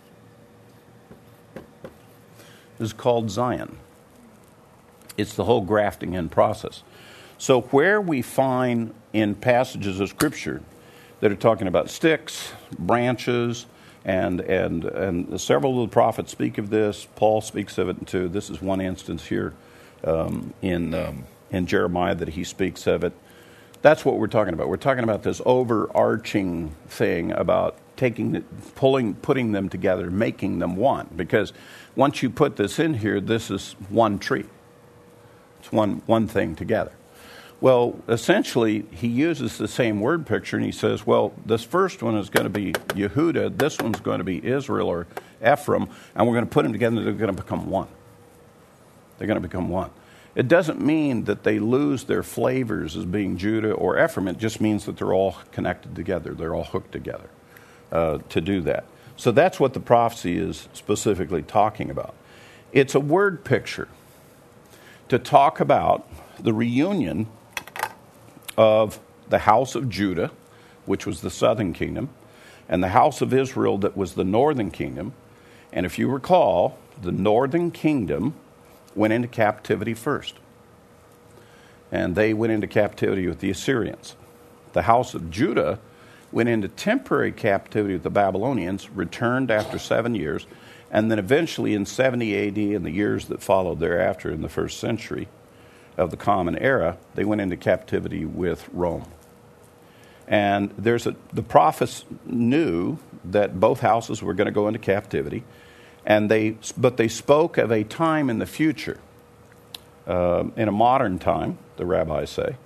is called Zion. It's the whole grafting in process. So where we find in passages of Scripture that are talking about sticks, branches, and and and several of the prophets speak of this. Paul speaks of it too. This is one instance here um, in um, in Jeremiah that he speaks of it. That's what we're talking about. We're talking about this overarching thing about taking, pulling, putting them together, making them one. Because once you put this in here, this is one tree. It's one one thing together. Well, essentially, he uses the same word picture, and he says, well, this first one is going to be Yehudah, this one's going to be Israel or Ephraim, and we're going to put them together, and they're going to become one. They're going to become one. It doesn't mean that they lose their flavors as being Judah or Ephraim. It just means that they're all connected together. They're all hooked together uh, to do that. So that's what the prophecy is specifically talking about. It's a word picture to talk about the reunion of the house of Judah, which was the southern kingdom, and the house of Israel that was the northern kingdom. And if you recall, the northern kingdom went into captivity first. And they went into captivity with the Assyrians. The house of Judah went into temporary captivity with the Babylonians, returned after seven years, and then eventually in seventy A D and the years that followed thereafter in the first century of the Common Era, they went into captivity with Rome. And there's a, the prophets knew that both houses were going to go into captivity, and they but they spoke of a time in the future, uh, in a modern time, the rabbis say,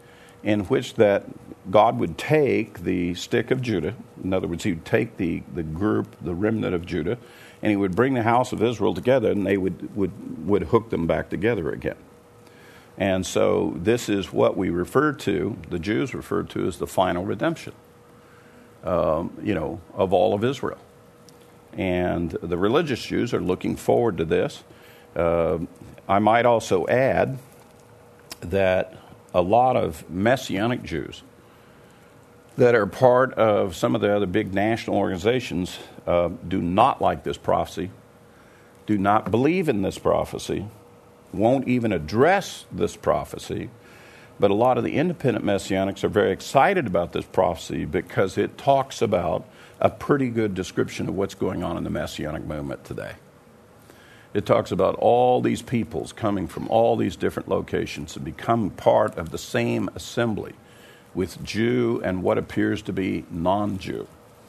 in which that God would take the stick of Judah. In other words, he would take the, the group, the remnant of Judah, and he would bring the house of Israel together, and they would, would, would hook them back together again. And so this is what we refer to, the Jews refer to as the final redemption, um, you know, of all of Israel. And the religious Jews are looking forward to this. Uh, I might also add that a lot of Messianic Jews that are part of some of the other big national organizations uh, do not like this prophecy, do not believe in this prophecy, won't even address this prophecy. But a lot of the independent Messianics are very excited about this prophecy because it talks about a pretty good description of what's going on in the Messianic movement today. It talks about all these peoples coming from all these different locations to become part of the same assembly with Jew and what appears to be non-Jew.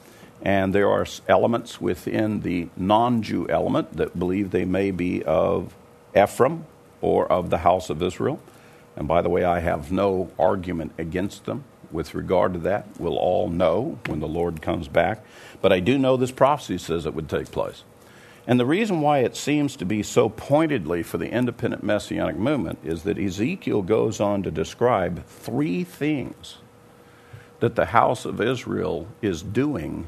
And there are elements within the non-Jew element that believe they may be of Ephraim or of the house of Israel. And by the way, I have no argument against them with regard to that. We'll all know when the Lord comes back. But I do know this prophecy says it would take place. And the reason why it seems to be so pointedly for the independent Messianic movement is that Ezekiel goes on to describe three things that the house of Israel is doing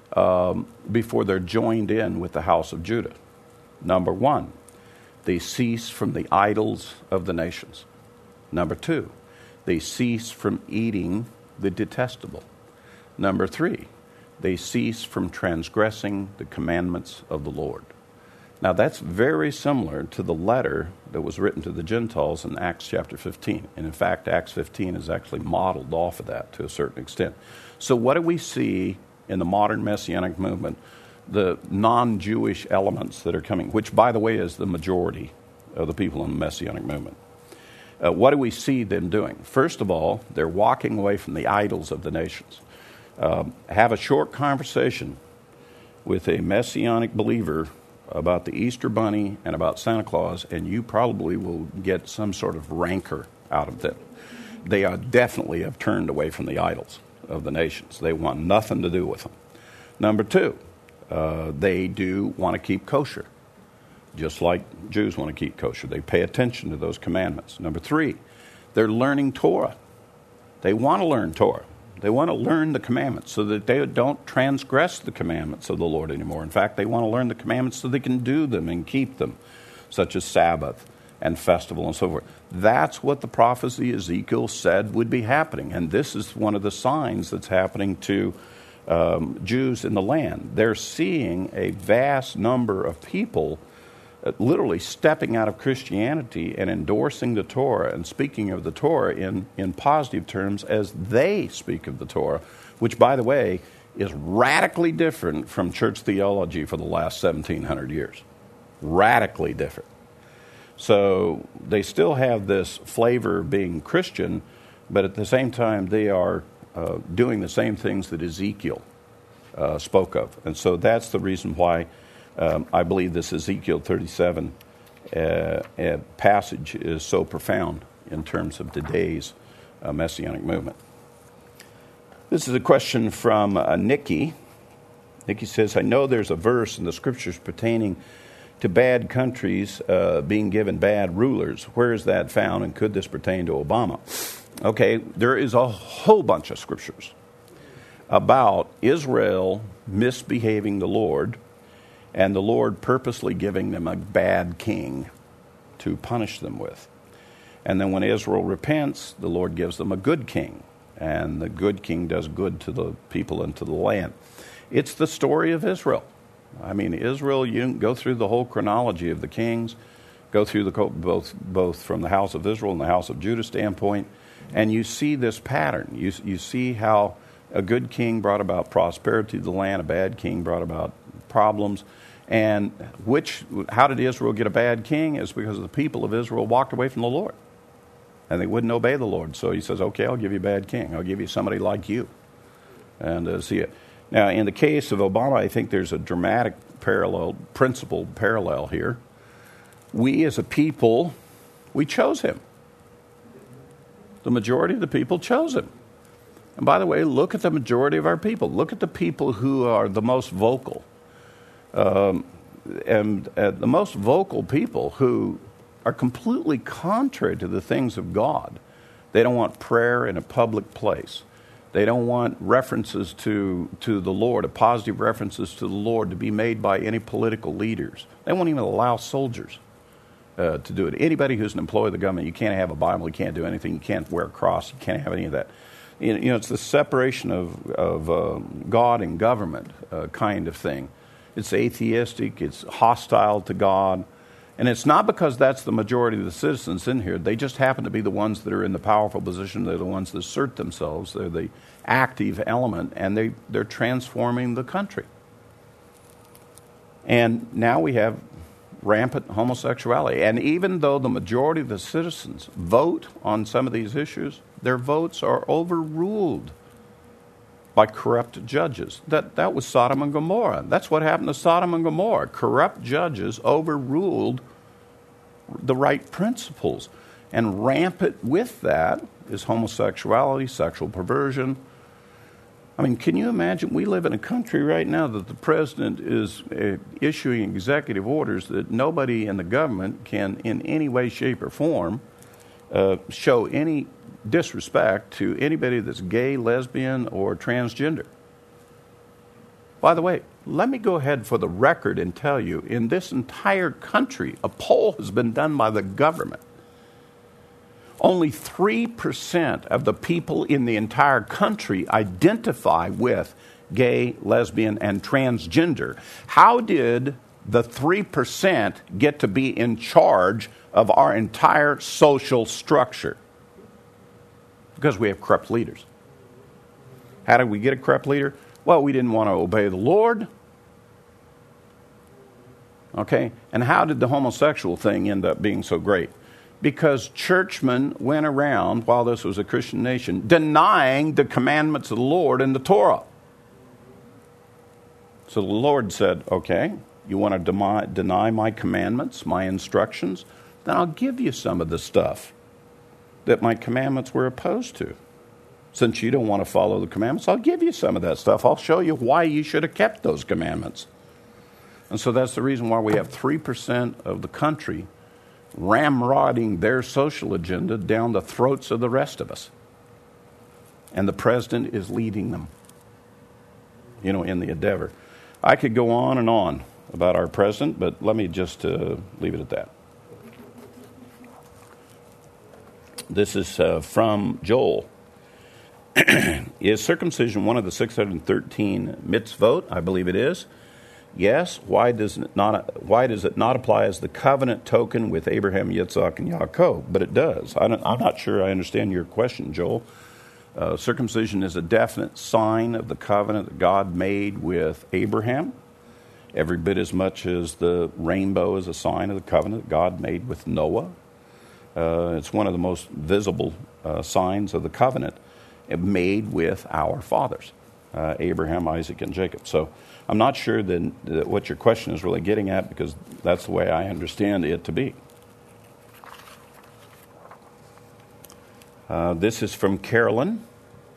um, before they're joined in with the house of Judah. Number one, they cease from the idols of the nations. Number two, they cease from eating the detestable. Number three, they cease from transgressing the commandments of the Lord. Now that's very similar to the letter that was written to the Gentiles in Acts chapter fifteen. And in fact, Acts fifteen is actually modeled off of that to a certain extent. So what do we see in the modern Messianic movement? The non-Jewish elements that are coming, which by the way is the majority of the people in the Messianic movement. Uh, what do we see them doing? First of all, they're walking away from the idols of the nations. Um, have a short conversation with a Messianic believer about the Easter Bunny and about Santa Claus, and you probably will get some sort of rancor out of them. They are definitely have turned away from the idols of the nations. They want nothing to do with them. Number two, uh, they do want to keep kosher, just like Jews want to keep kosher. They pay attention to those commandments. Number three, they're learning Torah. They want to learn Torah. They want to learn the commandments so that they don't transgress the commandments of the Lord anymore. In fact, they want to learn the commandments so they can do them and keep them, such as Sabbath and festival and so forth. That's what the prophecy Ezekiel said would be happening. And this is one of the signs that's happening to um, Jews in the land. They're seeing a vast number of people uh, literally stepping out of Christianity and endorsing the Torah and speaking of the Torah in, in positive terms as they speak of the Torah, which, by the way, is radically different from church theology for the last seventeen hundred years. Radically different. So they still have this flavor of being Christian, but at the same time they are uh, doing the same things that Ezekiel uh, spoke of. And so that's the reason why um, I believe this Ezekiel thirty-seven uh, uh, passage is so profound in terms of today's uh, Messianic movement. This is a question from uh, Nikki. Nikki says, I know there's a verse in the scriptures pertaining to bad countries uh, being given bad rulers. Where is that found, and could this pertain to Obama? Okay, there is a whole bunch of scriptures about Israel misbehaving the Lord and the Lord purposely giving them a bad king to punish them with. And then when Israel repents, the Lord gives them a good king, and the good king does good to the people and to the land. It's the story of Israel. I mean, Israel, you go through the whole chronology of the kings, go through the both both from the house of Israel and the house of Judah standpoint, and you see this pattern. You you see how a good king brought about prosperity to the land, a bad king brought about problems. And which how did Israel get a bad king? Is because the people of Israel walked away from the Lord, and they wouldn't obey the Lord. So he says, okay, I'll give you a bad king. I'll give you somebody like you. And uh, see it. Now, in the case of Obama, I think there's a dramatic parallel, principle parallel here. We as a people, we chose him. The majority of the people chose him. And by the way, look at the majority of our people. Look at the people who are the most vocal. Um, and uh, the most vocal people who are completely contrary to the things of God. They don't want prayer in a public place. They don't want references to, to the Lord, positive references to the Lord to be made by any political leaders. They won't even allow soldiers uh, to do it. Anybody who's an employee of the government, you can't have a Bible, you can't do anything, you can't wear a cross, you can't have any of that. You know, it's the separation of, of uh, God and government uh, kind of thing. It's atheistic, it's hostile to God. And it's not because that's the majority of the citizens in here. They just happen to be the ones that are in the powerful position. They're the ones that assert themselves. They're the active element, and they, they're transforming the country. And now we have rampant homosexuality. And even though the majority of the citizens vote on some of these issues, their votes are overruled by corrupt judges. That that was Sodom and Gomorrah. That's what happened to Sodom and Gomorrah. Corrupt judges overruled the right principles. And rampant with that is homosexuality, sexual perversion. I mean, can you imagine? We live in a country right now that the president is uh, issuing executive orders that nobody in the government can, in any way, shape, or form, uh, show any disrespect to anybody that's gay, lesbian, or transgender. By the way, let me go ahead for the record and tell you, in this entire country, a poll has been done by the government. Only three percent of the people in the entire country identify with gay, lesbian, and transgender. How did the three percent get to be in charge of our entire social structure? Because we have corrupt leaders. How did we get a corrupt leader? Well, we didn't want to obey the Lord. Okay? And how did the homosexual thing end up being so great? Because churchmen went around, while this was a Christian nation, denying the commandments of the Lord in the Torah. So the Lord said, okay, you want to deny, deny my commandments, my instructions? Then I'll give you some of the stuff that my commandments were opposed to. Since you don't want to follow the commandments, I'll give you some of that stuff. I'll show you why you should have kept those commandments. And so that's the reason why we have three percent of the country ramrodding their social agenda down the throats of the rest of us. And the president is leading them, you know, in the endeavor. I could go on and on about our president, but let me just uh, leave it at that. This is uh, from Joel. Is circumcision one of the six hundred thirteen mitzvot? I believe it is. Yes. Why does it not? Why does it not apply as the covenant token with Abraham, Yitzhak, and Yaakov? But it does. I don't, I'm not sure I understand your question, Joel. Uh, circumcision is a definite sign of the covenant that God made with Abraham, every bit as much as the rainbow is a sign of the covenant that God made with Noah. Uh, it's one of the most visible uh, signs of the covenant made with our fathers, uh, Abraham, Isaac, and Jacob. So I'm not sure that, that what your question is really getting at, because that's the way I understand it to be. Uh, this is from Carolyn.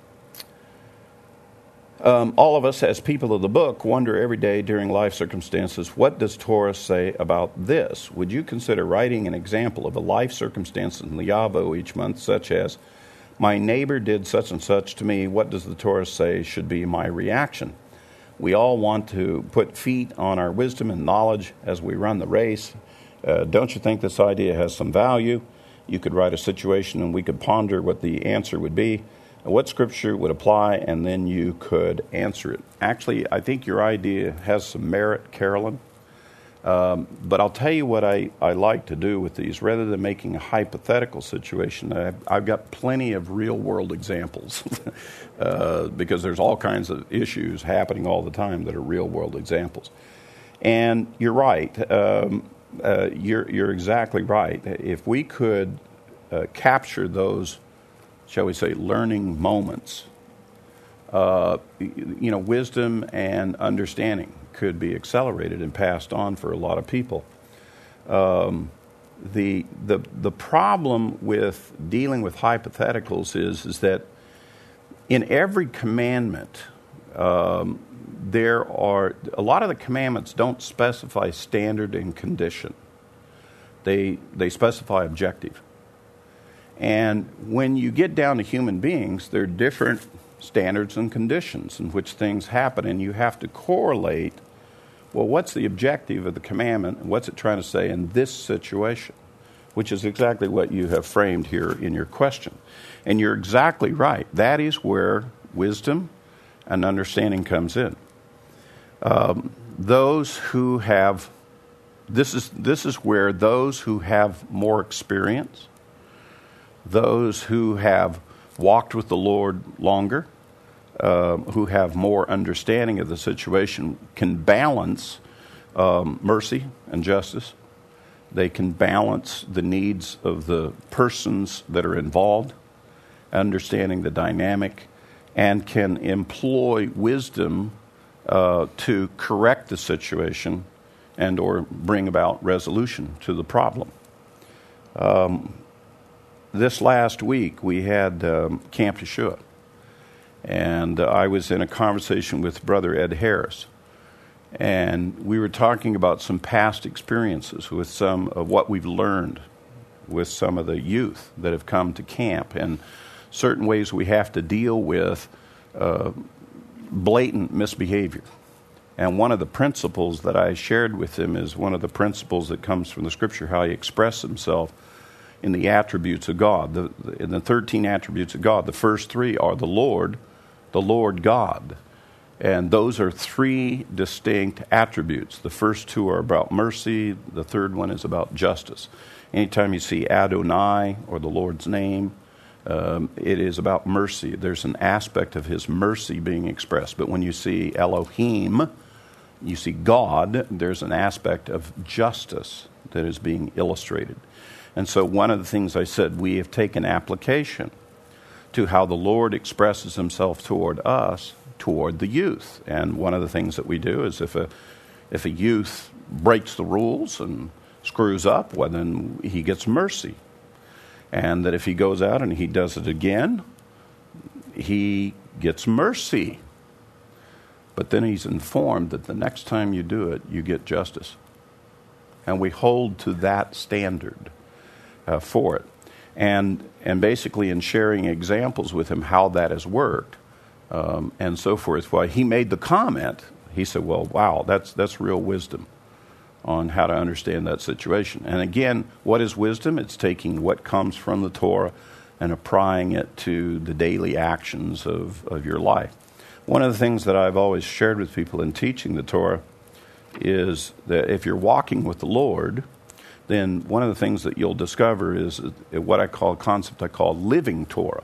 Um, all of us, as people of the book, wonder every day during life circumstances, what does Torah say about this? Would you consider writing an example of a life circumstance in the Yavo each month, such as, my neighbor did such and such to me, what does the Torah say should be my reaction? We all want to put feet on our wisdom and knowledge as we run the race. Uh, don't you think this idea has some value? You could write a situation and we could ponder what the answer would be, what scripture would apply, and then you could answer it. Actually, I think your idea has some merit, Carolyn. Um, but I'll tell you what I, I like to do with these. Rather than making a hypothetical situation, I've, I've got plenty of real-world examples uh, because there's all kinds of issues happening all the time that are real-world examples. And you're right. Um, uh, you're, you're exactly right. If we could uh, capture those, shall we say, learning moments, uh, you know, wisdom and understanding could be accelerated and passed on for a lot of people. Um, the the the problem with dealing with hypotheticals is is that in every commandment, um, there are a lot of the commandments don't specify standard and condition. They they specify objective. And when you get down to human beings, there are different standards and conditions in which things happen, and you have to correlate, well, what's the objective of the commandment, and what's it trying to say in this situation, which is exactly what you have framed here in your question. And you're exactly right. That is where wisdom and understanding comes in. Um, those who have, this is this is where those who have more experience, those who have walked with the Lord longer, uh, who have more understanding of the situation, can balance um, mercy and justice. They can balance the needs of the persons that are involved, understanding the dynamic, and can employ wisdom uh, to correct the situation and or bring about resolution to the problem. Um, This last week, we had um, Camp Yeshua, and uh, I was in a conversation with Brother Ed Harris, and we were talking about some past experiences with some of what we've learned with some of the youth that have come to camp, and certain ways we have to deal with uh, blatant misbehavior. And one of the principles that I shared with him is one of the principles that comes from the Scripture, how he expressed himself in the attributes of God. The, the, in the thirteen attributes of God, the first three are the Lord, the Lord God. And those are three distinct attributes. The first two are about mercy. The third one is about justice. Anytime you see Adonai or the Lord's name, um, it is about mercy. There's an aspect of his mercy being expressed. But when you see Elohim, you see God, there's an aspect of justice that is being illustrated. And so one of the things I said, we have taken application to how the Lord expresses himself toward us, toward the youth. And one of the things that we do is if a if a youth breaks the rules and screws up, well, then he gets mercy. And that if he goes out and he does it again, he gets mercy. But then he's informed that the next time you do it, you get justice. And we hold to that standard Uh, for it. And and basically in sharing examples with him how that has worked um, and so forth, well, he made the comment, he said, well, wow, that's that's real wisdom on how to understand that situation. And again, what is wisdom? It's taking what comes from the Torah and applying it to the daily actions of, of your life. One of the things that I've always shared with people in teaching the Torah is that if you're walking with the Lord, then one of the things that you'll discover is what I call a concept I call living Torah.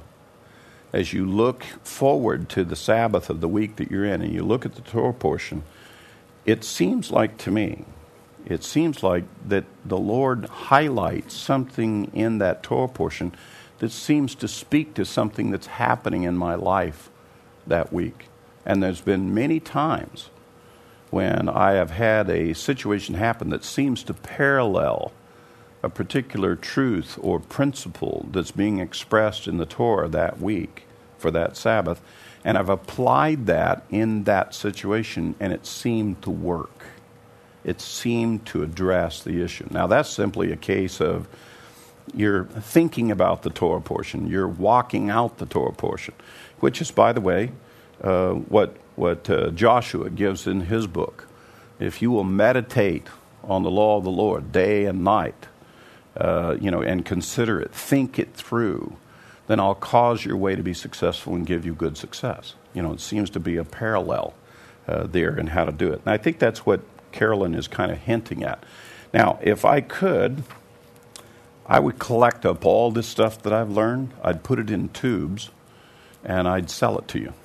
As you look forward to the Sabbath of the week that you're in and you look at the Torah portion, it seems like to me, it seems like that the Lord highlights something in that Torah portion that seems to speak to something that's happening in my life that week. And there's been many times when I have had a situation happen that seems to parallel a particular truth or principle that's being expressed in the Torah that week for that Sabbath, and I've applied that in that situation, and it seemed to work. It seemed to address the issue. Now, that's simply a case of you're thinking about the Torah portion, you're walking out the Torah portion, which is, by the way, uh, what what uh, Joshua gives in his book. If you will meditate on the law of the Lord day and night, uh, you know, and consider it, think it through, then I'll cause your way to be successful and give you good success. You know, it seems to be a parallel uh, there in how to do it. And I think that's what Carolyn is kind of hinting at. Now, if I could, I would collect up all this stuff that I've learned, I'd put it in tubes, and I'd sell it to you.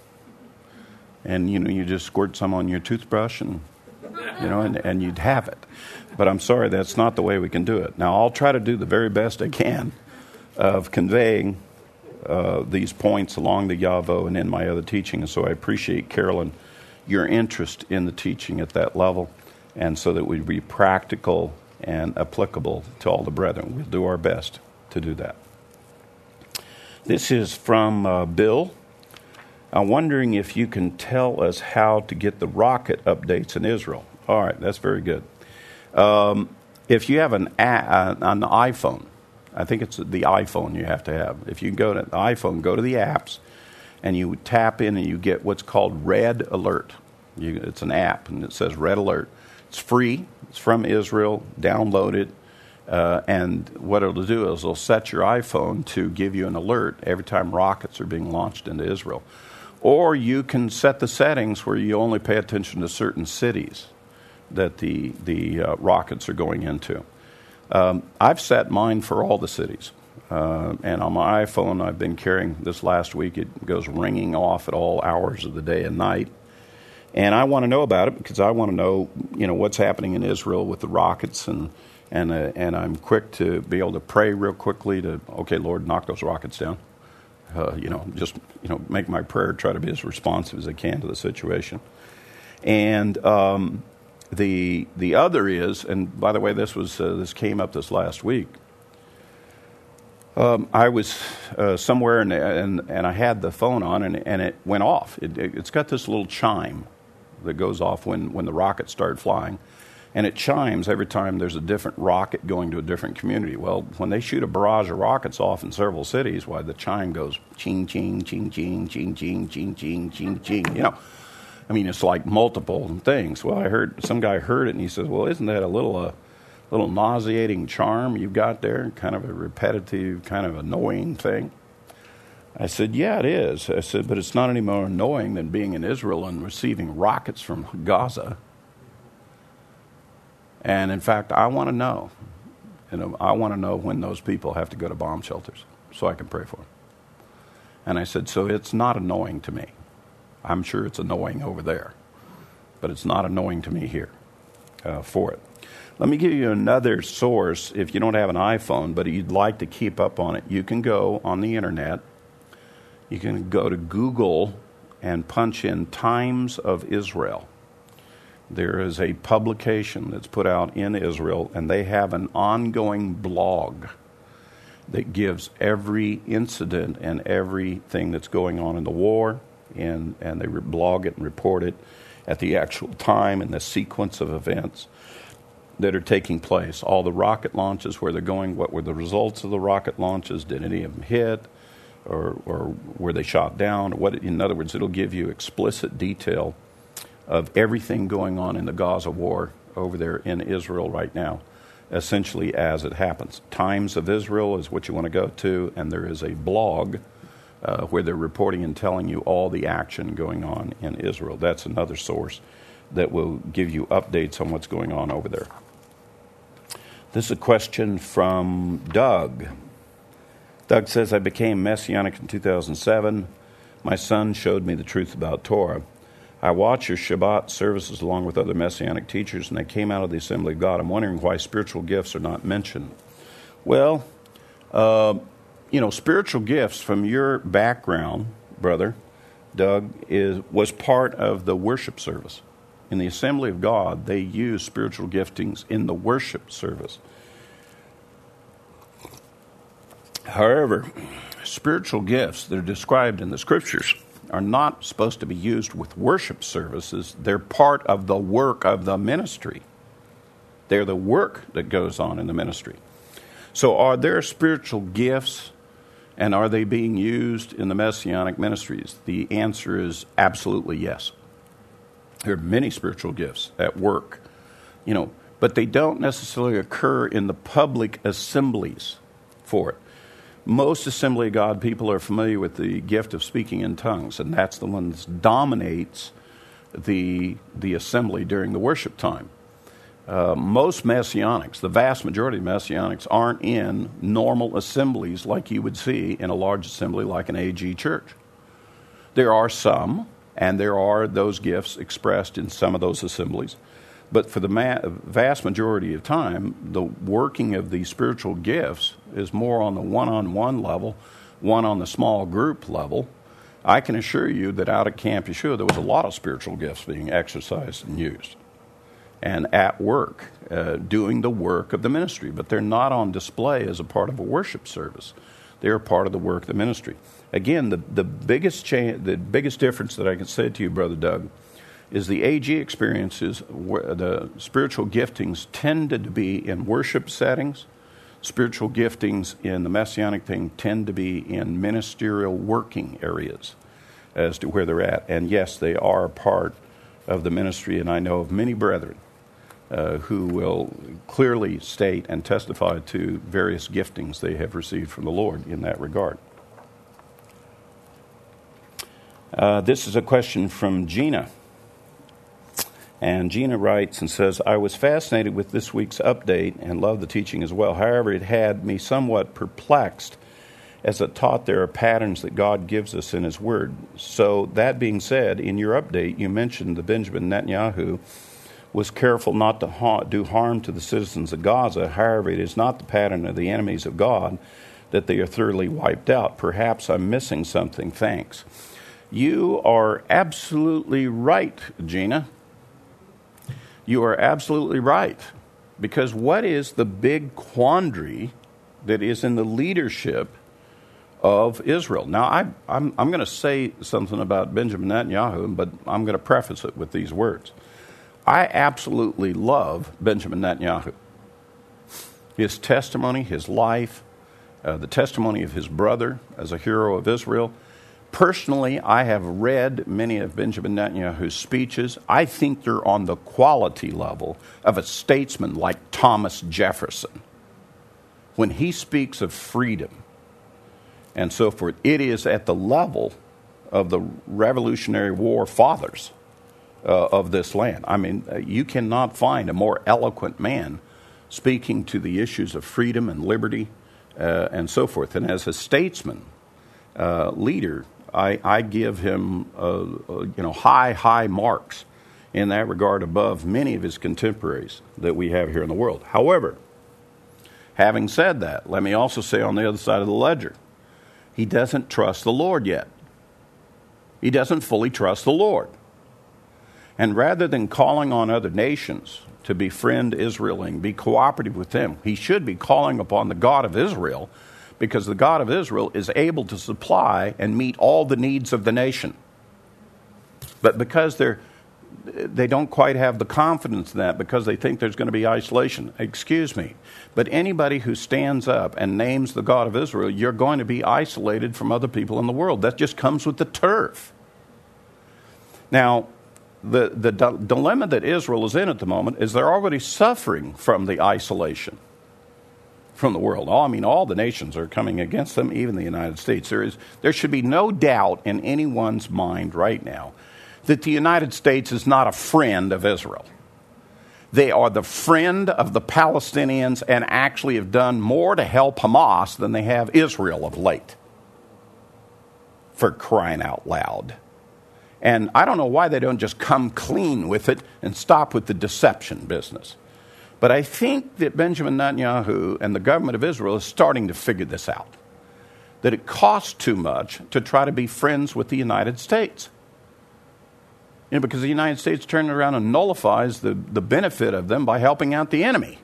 And, you know, you just squirt some on your toothbrush and, you know, and, and you'd have it. But I'm sorry, that's not the way we can do it. Now, I'll try to do the very best I can of conveying uh, these points along the Yavo and in my other teaching. And so I appreciate, Carolyn, your interest in the teaching at that level, and so that we'd be practical and applicable to all the brethren. We'll do our best to do that. This is from uh, Bill. I'm wondering if you can tell us how to get the rocket updates in Israel. All right, that's very good. Um, if you have an, a- an iPhone, I think it's the iPhone you have to have. If you go to the iPhone, go to the apps, and you tap in and you get what's called Red Alert. You, it's an app, and it says Red Alert. It's free. It's from Israel. Download it. Uh, and what it'll do is it'll set your iPhone to give you an alert every time rockets are being launched into Israel. Or you can set the settings where you only pay attention to certain cities that the, the uh, rockets are going into. Um, I've set mine for all the cities. Uh, and on my iPhone, I've been carrying this last week, it goes ringing off at all hours of the day and night. And I want to know about it because I want to know, you know, what's happening in Israel with the rockets, and and uh, and I'm quick to be able to pray real quickly to, okay, Lord, knock those rockets down. Uh, you know, just you know, make my prayer, try to be as responsive as I can to the situation. And um, the the other is, and by the way, this was uh, this came up this last week. Um, I was uh, somewhere and, and and I had the phone on and and it went off. It, it, it's got this little chime that goes off when, when the rockets start flying, and it chimes every time there's a different rocket going to a different community. Well, when they shoot a barrage of rockets off in several cities, why the chime goes ching ching ching ching ching ching ching ching ching ching. You know, I mean it's like multiple things. Well, I heard some guy heard it and he says, "Well, isn't that a little uh, little nauseating charm you've got there? Kind of a repetitive, kind of annoying thing." I said, "Yeah, it is." I said, "But it's not any more annoying than being in Israel and receiving rockets from Gaza. And in fact, I want to know, you know, I want to know when those people have to go to bomb shelters so I can pray for them." And I said, "So it's not annoying to me. I'm sure it's annoying over there, but it's not annoying to me here uh, for it." Let me give you another source. If you don't have an iPhone, but you'd like to keep up on it, you can go on the internet. You can go to Google and punch in Times of Israel. There is a publication that's put out in Israel, and they have an ongoing blog that gives every incident and everything that's going on in the war, and, and they blog it and report it at the actual time and the sequence of events that are taking place. All the rocket launches, where they're going, what were the results of the rocket launches, did any of them hit, or, or were they shot down? What, in other words, it'll give you explicit detail of everything going on in the Gaza war over there in Israel right now, essentially as it happens. Times of Israel is what you want to go to, and there is a blog uh, where they're reporting and telling you all the action going on in Israel. That's another source that will give you updates on what's going on over there. This is a question from Doug. Doug says, "I became Messianic in two thousand seven. My son showed me the truth about Torah. I watch your Shabbat services along with other Messianic teachers, and they came out of the Assembly of God. I'm wondering why spiritual gifts are not mentioned." Well, uh, you know, spiritual gifts from your background, brother, Doug, is was part of the worship service. In the Assembly of God, they use spiritual giftings in the worship service. However, spiritual gifts that are described in the Scriptures are not supposed to be used with worship services. They're part of the work of the ministry. They're the work that goes on in the ministry. So are there spiritual gifts, and are they being used in the Messianic ministries? The answer is absolutely yes. There are many spiritual gifts at work, you know, but they don't necessarily occur in the public assemblies for it. Most Assembly of God people are familiar with the gift of speaking in tongues, and that's the one that dominates the, the assembly during the worship time. Uh, most Messianics, the vast majority of Messianics, aren't in normal assemblies like you would see in a large assembly like an A G church. There are some, and there are those gifts expressed in some of those assemblies. But for the ma- vast majority of time, the working of these spiritual gifts is more on the one-on-one level, one on the small group level. I can assure you that out at Camp Yeshua, there was a lot of spiritual gifts being exercised and used. and at work, uh, doing the work of the ministry. But they're not on display as a part of a worship service. They're part of the work of the ministry. Again, the, the biggest cha- the biggest difference that I can say to you, Brother Doug, is the A G experiences, where the spiritual giftings tended to be in worship settings. Spiritual giftings in the Messianic thing tend to be in ministerial working areas as to where they're at. And yes, they are part of the ministry, and I know of many brethren uh, who will clearly state and testify to various giftings they have received from the Lord in that regard. Uh, this is a question from Gina. And Gina writes and says, I was fascinated with this week's update and loved the teaching as well. However, it had me somewhat perplexed as it taught there are patterns that God gives us in His Word. So that being said, in your update, you mentioned that Benjamin Netanyahu was careful not to ha- do harm to the citizens of Gaza. However, it is not the pattern of the enemies of God that they are thoroughly wiped out. Perhaps I'm missing something. Thanks. You are absolutely right, Gina. You are absolutely right. Because what is the big quandary that is in the leadership of Israel? Now, I, I'm, I'm going to say something about Benjamin Netanyahu, but I'm going to preface it with these words. I absolutely love Benjamin Netanyahu. His testimony, his life, uh, the testimony of his brother as a hero of Israel. Personally, I have read many of Benjamin Netanyahu's speeches. I think they're on the quality level of a statesman like Thomas Jefferson. When he speaks of freedom and so forth, it is at the level of the Revolutionary War fathers uh, of this land. I mean, uh, you cannot find a more eloquent man speaking to the issues of freedom and liberty uh, and so forth. And as a statesman, uh, leader, I, I give him, uh, uh, you know, high, high marks in that regard above many of his contemporaries that we have here in the world. However, having said that, let me also say on the other side of the ledger, he doesn't trust the Lord yet. He doesn't fully trust the Lord. And rather than calling on other nations to befriend Israel and be cooperative with them, he should be calling upon the God of Israel, because the God of Israel is able to supply and meet all the needs of the nation. But because they're, they don't quite have the confidence in that, because they think there's going to be isolation. Excuse me. But anybody who stands up and names the God of Israel, you're going to be isolated from other people in the world. That just comes with the turf. Now, the, the d- dilemma that Israel is in at the moment is they're already suffering from the isolation from the world. Oh, I mean, all the nations are coming against them, even the United States. There is, there should be no doubt in anyone's mind right now that the United States is not a friend of Israel. They are the friend of the Palestinians and actually have done more to help Hamas than they have Israel of late. For crying out loud. And I don't know why they don't just come clean with it and stop with the deception business. But I think that Benjamin Netanyahu and the government of Israel is starting to figure this out. That it costs too much to try to be friends with the United States. You know, because the United States turns around and nullifies the, the benefit of them by helping out the enemy.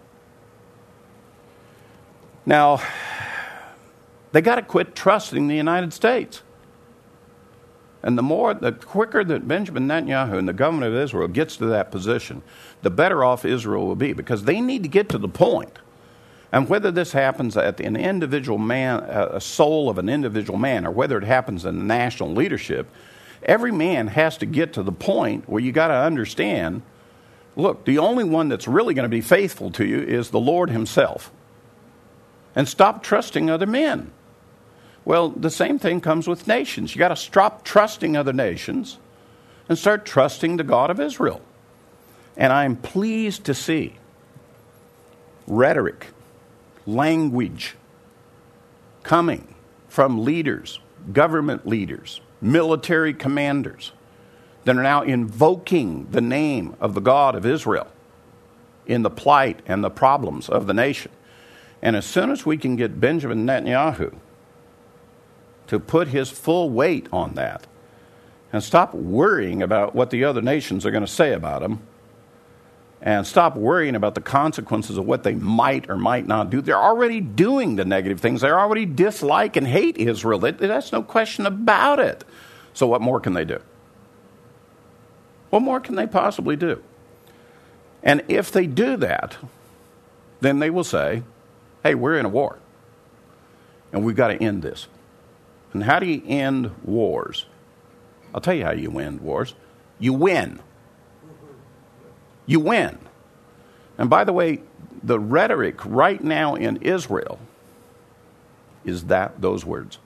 Now, they got to quit trusting the United States. And the more, the quicker that Benjamin Netanyahu and the government of Israel gets to that position, the better off Israel will be, because they need to get to the point. And whether this happens at an individual man, a soul of an individual man, or whether it happens in the national leadership, every man has to get to the point where you got to understand, look, the only one that's really going to be faithful to you is the Lord Himself. And stop trusting other men. Well, the same thing comes with nations. You got to stop trusting other nations and start trusting the God of Israel. And I'm pleased to see rhetoric, language coming from leaders, government leaders, military commanders that are now invoking the name of the God of Israel in the plight and the problems of the nation. And as soon as we can get Benjamin Netanyahu to put his full weight on that and stop worrying about what the other nations are going to say about him, And stop worrying about the consequences of what they might or might not do. They're already doing the negative things. They already dislike and hate Israel. That's no question about it. So what more can they do? What more can they possibly do? And if they do that, then they will say, hey, we're in a war. And we've got to end this. And how do you end wars? I'll tell you how you end wars. You win. You win. And by the way, the rhetoric right now in Israel is that, those words.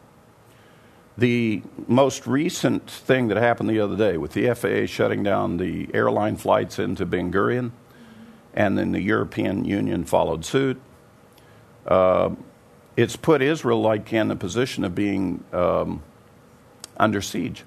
The most recent thing that happened the other day with the F A A shutting down the airline flights into Ben Gurion, and then the European Union followed suit, uh, it's put Israel like in a position of being um, under siege.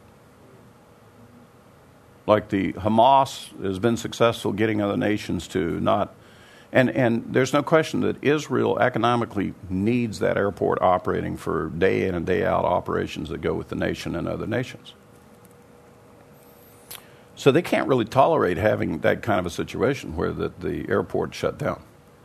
Like the Hamas has been successful getting other nations to not, and, and there's no question that Israel economically needs that airport operating for day in and day out operations that go with the nation and other nations. So they can't really tolerate having that kind of a situation where the, the airport shut down.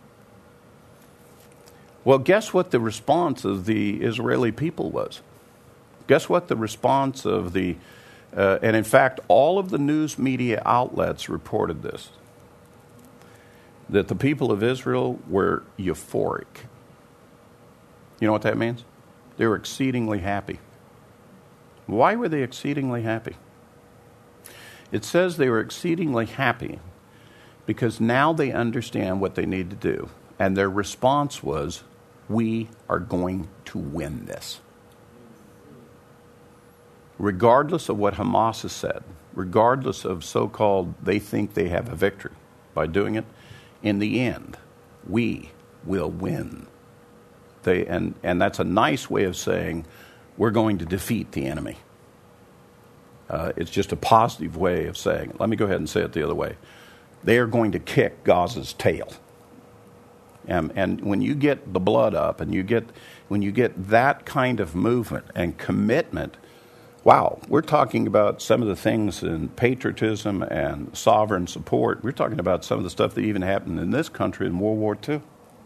Well, guess what the response of the Israeli people was? Guess what the response of the Uh, and in fact, all of the news media outlets reported this, that the people of Israel were euphoric. You know what that means? They were exceedingly happy. Why were they exceedingly happy? It says they were exceedingly happy because now they understand what they need to do. And their response was, we are going to win this. Regardless of what Hamas has said, regardless of so-called they think they have a victory by doing it, in the end, we will win. They, and, and that's a nice way of saying we're going to defeat the enemy. Uh, it's just a positive way of saying it. Let me go ahead and say it the other way. They are going to kick Gaza's tail. And, and when you get the blood up and you get when you get that kind of movement and commitment, wow, we're talking about some of the things in patriotism and sovereign support. We're talking about some of the stuff that even happened in this country in World War Two,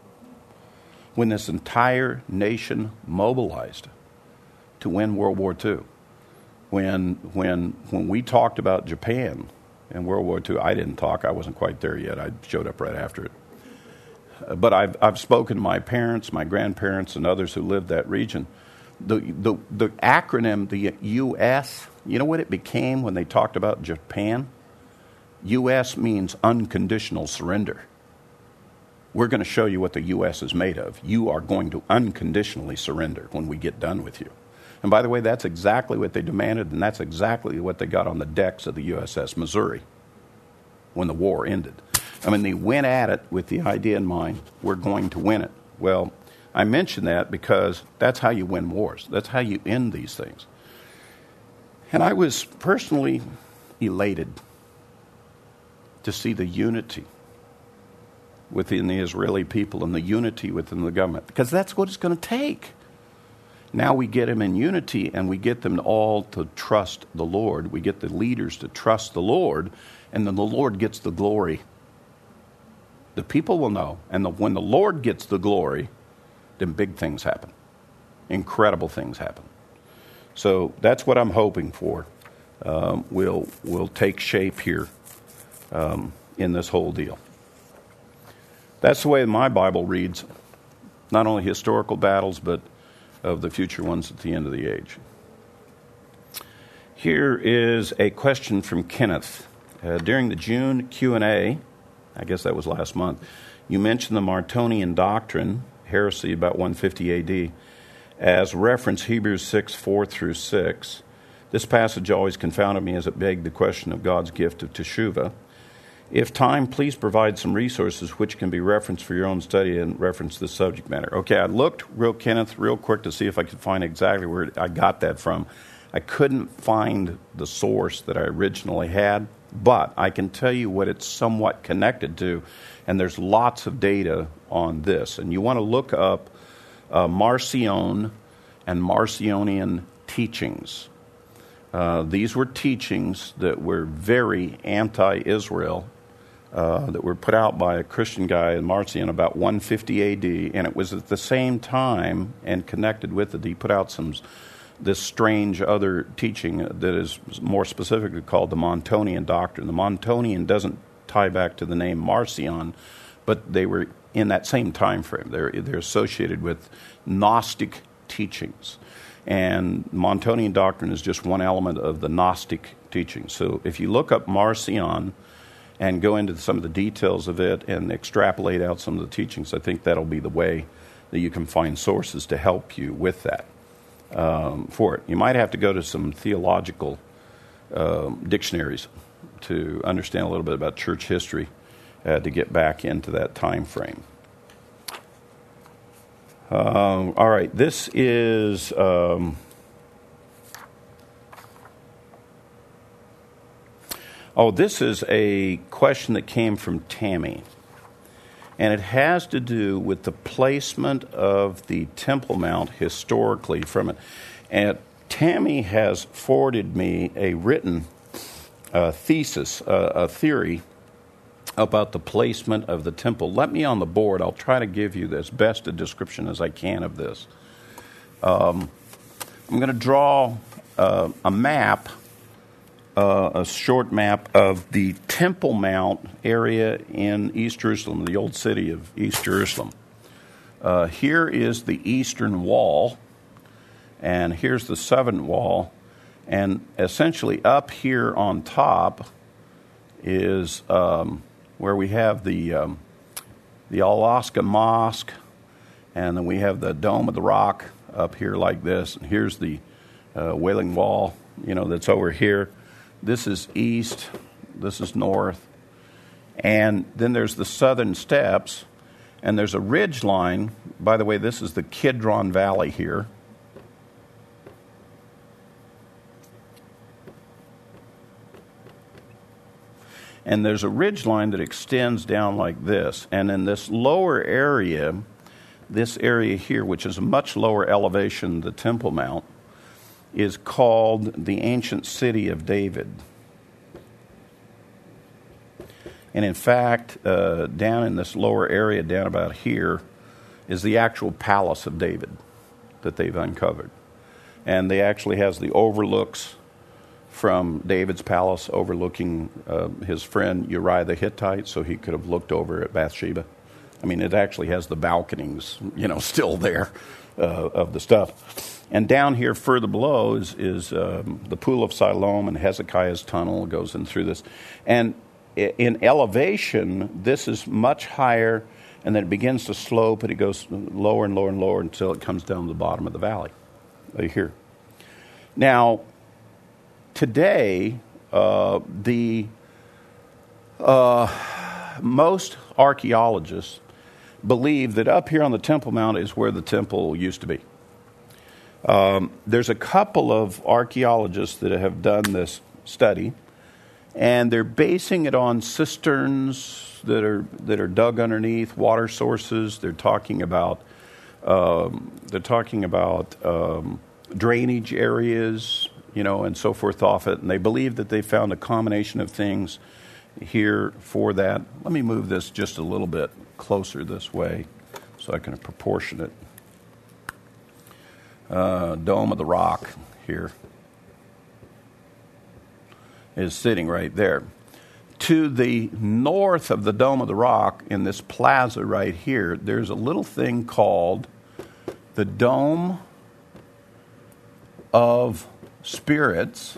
when this entire nation mobilized to win World War Two. When when when we talked about Japan in World War Two, I didn't talk. I wasn't quite there yet. I showed up right after it. But I've I've spoken to my parents, my grandparents, and others who lived that region. The, the the acronym, the U S, you know what it became when they talked about Japan? U S means unconditional surrender. We're going to show you what the U S is made of. You are going to unconditionally surrender when we get done with you. And by the way, that's exactly what they demanded, and that's exactly what they got on the decks of the U S S Missouri when the war ended. I mean, they went at it with the idea in mind, we're going to win it. Well, I mention that because that's how you win wars. That's how you end these things. And I was personally elated to see the unity within the Israeli people and the unity within the government, because that's what it's going to take. Now we get them in unity, and we get them all to trust the Lord. We get the leaders to trust the Lord, and then the Lord gets the glory. The people will know, and the, when the Lord gets the glory, then big things happen. Incredible things happen. So that's what I'm hoping for um, will will take shape here um, in this whole deal. That's the way my Bible reads, not only historical battles, but of the future ones at the end of the age. Here is a question from Kenneth. Uh, during the June Q and A, I guess that was last month, you mentioned the Martonian doctrine, heresy about one fifty A D, as reference Hebrews six, four through six. This passage always confounded me as it begged the question of God's gift of teshuvah. If time, please provide some resources which can be referenced for your own study and reference this subject matter. Okay, I looked, real Kenneth, real quick to see if I could find exactly where I got that from. I couldn't find the source that I originally had, but I can tell you what it's somewhat connected to, and there's lots of data on this. And you want to look up uh, Marcion and Marcionian teachings. Uh, these were teachings that were very anti-Israel uh, that were put out by a Christian guy in Marcion about one fifty A D, and it was at the same time and connected with it. He put out some this strange other teaching that is more specifically called the Montonian doctrine. The Montonian doesn't tie back to the name Marcion, but they were in that same time frame. They're, they're associated with Gnostic teachings. And Montonian doctrine is just one element of the Gnostic teaching. So if you look up Marcion and go into some of the details of it and extrapolate out some of the teachings, I think that'll be the way that you can find sources to help you with that. Um, for it. You might have to go to some theological um, dictionaries to understand a little bit about church history uh, to get back into that time frame. Um, all right, this is um, oh, this is a question that came from Tammy. And it has to do with the placement of the Temple Mount historically from it. And Tammy has forwarded me a written uh, thesis, uh, a theory about the placement of the temple. Let me on the board. I'll try to give you as best a description as I can of this. Um, I'm going to draw uh, a map Uh, a short map of the Temple Mount area in East Jerusalem, the old city of East Jerusalem. Uh, here is the eastern wall, and here's the southern wall, and essentially up here on top is um, where we have the um, the Al-Aqsa Mosque, and then we have the Dome of the Rock up here like this, and here's the uh, Wailing Wall, you know, that's over here. This is east, this is north, and then there's the southern steps, and there's a ridge line. By the way, this is the Kidron Valley here. And there's a ridge line that extends down like this. And in this lower area, this area here, which is a much lower elevation, the Temple Mount, is called the ancient city of David. And in fact, uh, down in this lower area, down about here, is the actual palace of David that they've uncovered. And they actually has the overlooks from David's palace overlooking uh, his friend Uriah the Hittite, so he could have looked over at Bathsheba. I mean, it actually has the balconies, you know, still there uh, of the stuff. And down here further below is, is um, the Pool of Siloam, and Hezekiah's tunnel goes in through this. And in elevation, this is much higher, and then it begins to slope, and it goes lower and lower and lower until it comes down to the bottom of the valley, right here. Now, today, uh, the uh, most archaeologists believe that up here on the Temple Mount is where the temple used to be. Um, there's a couple of archaeologists that have done this study, and they're basing it on cisterns that are that are dug underneath, water sources. They're talking about um, they're talking about um, drainage areas, you know, and so forth off it. And they believe that they found a combination of things here for that. Let me move this just a little bit closer this way so I can proportion it. Uh, Dome of the Rock here is sitting right there. To the north of the Dome of the Rock, in this plaza right here, there's a little thing called the Dome of Spirits.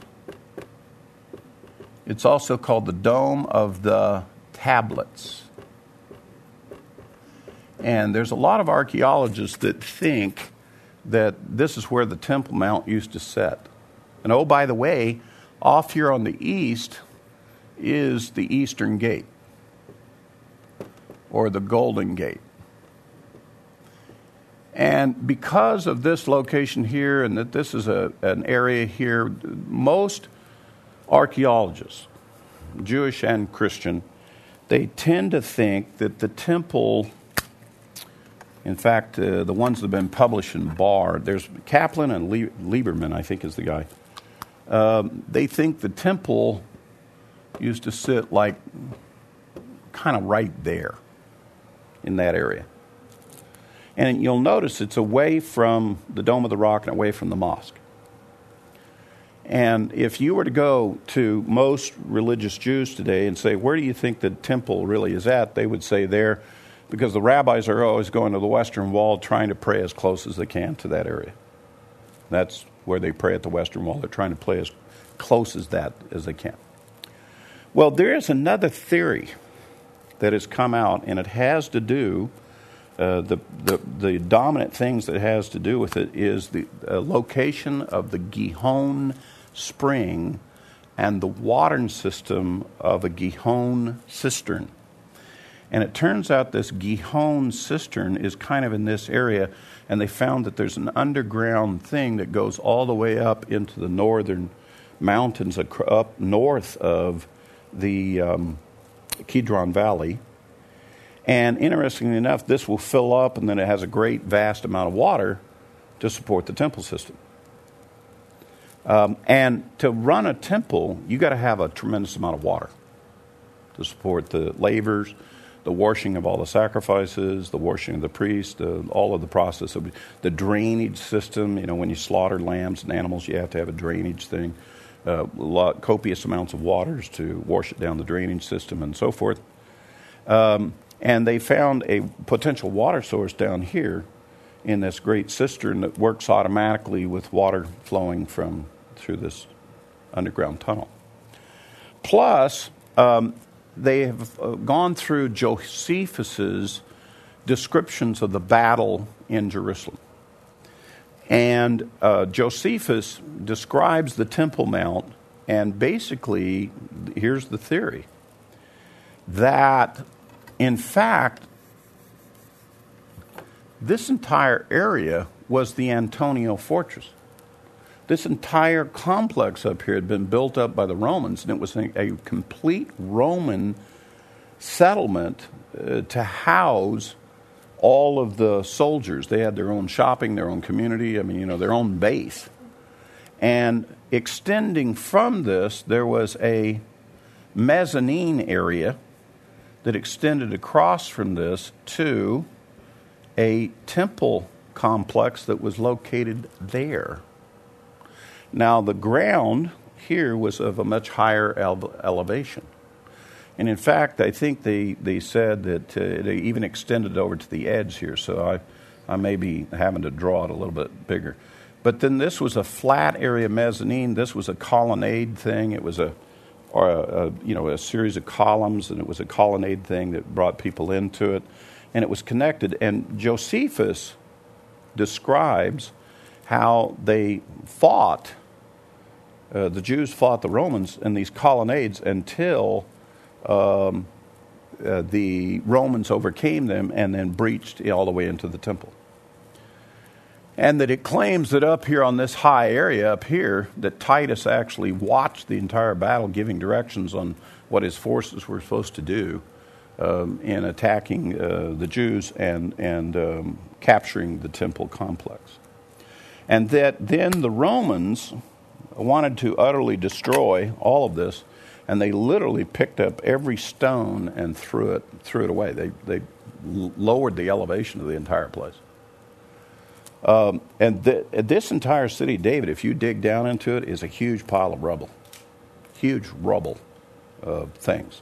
It's also called the Dome of the Tablets. And there's a lot of archaeologists that think that this is where the Temple Mount used to sit. And oh, by the way, off here on the east is the Eastern Gate, or the Golden Gate. And because of this location here, and that this is a, an area here, most archaeologists, Jewish and Christian, they tend to think that the temple, in fact, uh, the ones that have been published in Bar, there's Kaplan and Le- Lieberman, I think is the guy. Um, they think the temple used to sit like kind of right there in that area. And you'll notice it's away from the Dome of the Rock and away from the mosque. And if you were to go to most religious Jews today and say, where do you think the temple really is at? They would say there, because the rabbis are always going to the Western Wall trying to pray as close as they can to that area. That's where they pray at the Western Wall. They're trying to pray as close as that as they can. Well, there is another theory that has come out, and it has to do, uh, the, the, the dominant things that it has to do with it is the uh, location of the Gihon spring and the water system of a Gihon cistern. And it turns out this Gihon cistern is kind of in this area, and they found that there's an underground thing that goes all the way up into the northern mountains up north of the um, Kidron Valley. And interestingly enough, this will fill up, and then it has a great vast amount of water to support the temple system. Um, and to run a temple, you got to have a tremendous amount of water to support the lavers, the washing of all the sacrifices, the washing of the priests, the, all of the process of the drainage system. You know, when you slaughter lambs and animals, you have to have a drainage thing, uh, lot, copious amounts of waters to wash it down the drainage system and so forth. Um, and they found a potential water source down here in this great cistern that works automatically with water flowing from through this underground tunnel. Plus, um, they have uh, gone through Josephus's descriptions of the battle in Jerusalem. And uh, Josephus describes the Temple Mount, and basically, here's the theory, that, in fact, this entire area was the Antonia fortress. This entire complex up here had been built up by the Romans, and it was a, a complete Roman settlement uh, to house all of the soldiers. They had their own shopping, their own community, I mean, you know, their own base. And extending from this, there was a mezzanine area that extended across from this to a temple complex that was located there. Now, the ground here was of a much higher ele- elevation. And in fact, I think they, they said that uh, they even extended over to the edge here, so I, I may be having to draw it a little bit bigger. But then this was a flat area mezzanine. This was a colonnade thing. It was a, or a, a you know, a series of columns, and it was a colonnade thing that brought people into it. And it was connected. And Josephus describes how they fought, uh, the Jews fought the Romans in these colonnades until um, uh, the Romans overcame them and then breached all the way into the temple. And that it claims that up here on this high area up here, that Titus actually watched the entire battle, giving directions on what his forces were supposed to do um, in attacking uh, the Jews and, and um, capturing the temple complex. And that then the Romans wanted to utterly destroy all of this, and they literally picked up every stone and threw it threw it away. They they lowered the elevation of the entire place. Um, and th- this entire city, David, if you dig down into it, is a huge pile of rubble, huge rubble of things.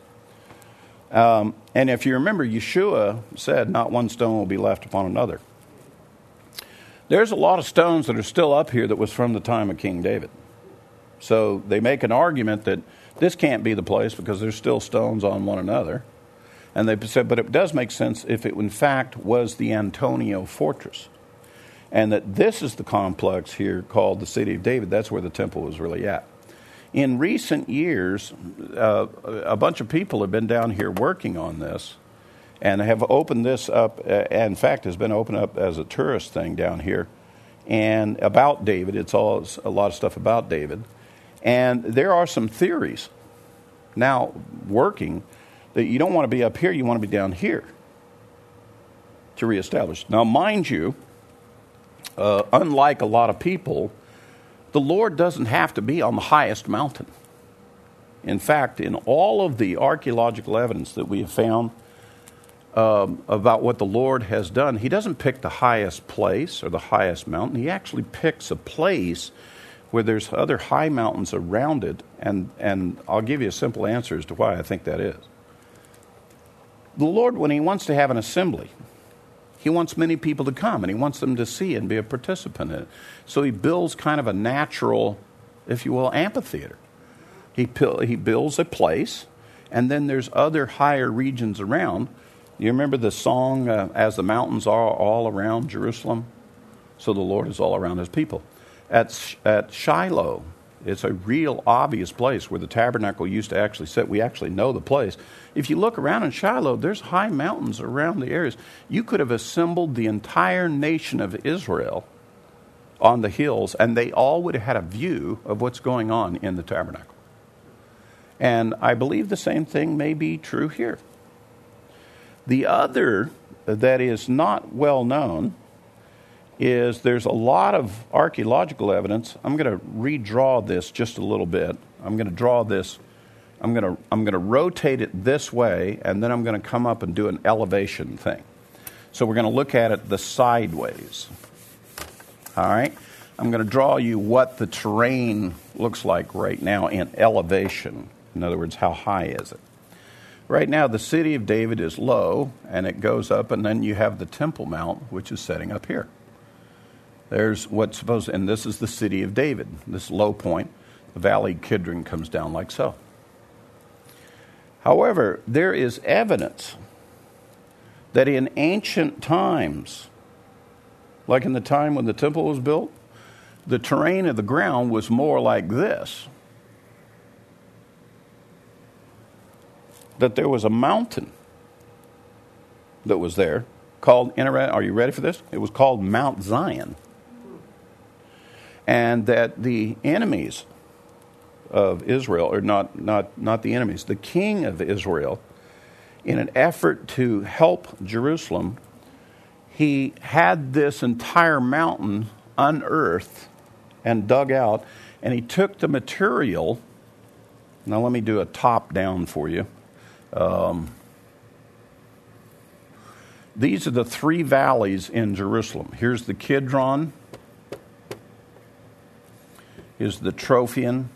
Um, and if you remember, Yeshua said, "Not one stone will be left upon another." There's a lot of stones that are still up here that was from the time of King David. So they make an argument that this can't be the place because there's still stones on one another. And they said, but it does make sense if it in fact was the Antonia fortress. And that this is the complex here called the City of David. That's where the temple was really at. In recent years, uh, a bunch of people have been down here working on this and have opened this up, uh, in fact, has been opened up as a tourist thing down here, and about David. It's all a lot of stuff about David. And there are some theories now working that you don't want to be up here, you want to be down here to reestablish. Now, mind you, uh, unlike a lot of people, the Lord doesn't have to be on the highest mountain. In fact, in all of the archaeological evidence that we have found um, about what the Lord has done, he doesn't pick the highest place or the highest mountain. He actually picks a place where there's other high mountains around it. And, and I'll give you a simple answer as to why I think that is. The Lord, when he wants to have an assembly, he wants many people to come, and he wants them to see and be a participant in it. So he builds kind of a natural, if you will, amphitheater. He, he builds a place, and then there's other higher regions around. You remember the song, uh, As the Mountains Are All Around Jerusalem? So the Lord is all around his people. At, at Shiloh, it's a real obvious place where the tabernacle used to actually sit. We actually know the place. If you look around in Shiloh, there's high mountains around the areas. You could have assembled the entire nation of Israel on the hills, and they all would have had a view of what's going on in the tabernacle. And I believe the same thing may be true here. The other that is not well known is there's a lot of archaeological evidence. I'm going to redraw this just a little bit. I'm going to draw this. I'm going to I'm going to rotate it this way, and then I'm going to come up and do an elevation thing. So we're going to look at it the sideways. All right? I'm going to draw you what the terrain looks like right now in elevation. In other words, how high is it? Right now, the city of David is low, and it goes up, and then you have the Temple Mount, which is setting up here. There's what's supposed, and this is the city of David, this low point. The valley Kidron comes down like so. However, there is evidence that in ancient times, like in the time when the temple was built, the terrain of the ground was more like this. That there was a mountain that was there called, are you ready for this? It was called Mount Zion. And that the enemies of Israel, or not, not, not the enemies, the king of Israel, in an effort to help Jerusalem, he had this entire mountain unearthed and dug out, and he took the material. Now let me do a top down for you. Um, these are the three valleys in Jerusalem. Here's the Kidron. Is the Trophian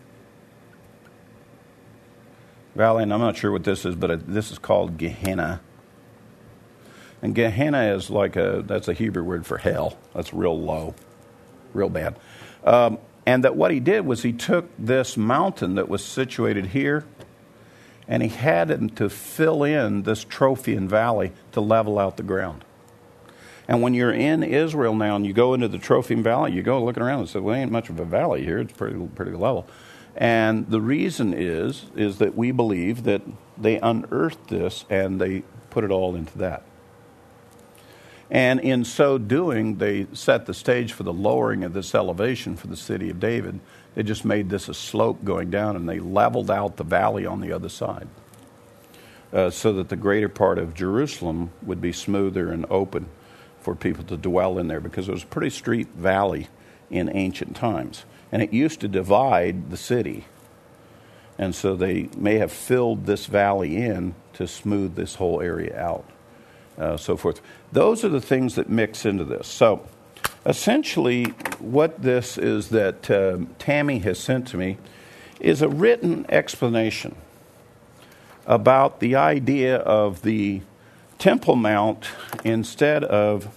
Valley, and I'm not sure what this is, but it, this is called Gehenna. And Gehenna is like a, that's a Hebrew word for hell. That's real low, real bad. Um, and that what he did was he took this mountain that was situated here, and he had him to fill in this Trophian Valley to level out the ground. And when you're in Israel now and you go into the Trophian Valley, you go looking around and say, well, ain't much of a valley here. It's pretty pretty level. And the reason is, is that we believe that they unearthed this and they put it all into that. And in so doing, they set the stage for the lowering of this elevation for the city of David. They just made this a slope going down, and they leveled out the valley on the other side uh, so that the greater part of Jerusalem would be smoother and open for people to dwell in there, because it was a pretty steep valley in ancient times. And it used to divide the city. And so they may have filled this valley in to smooth this whole area out, uh, so forth. Those are the things that mix into this. So essentially what this is that uh, Tammy has sent to me is a written explanation about the idea of the Temple Mount, instead of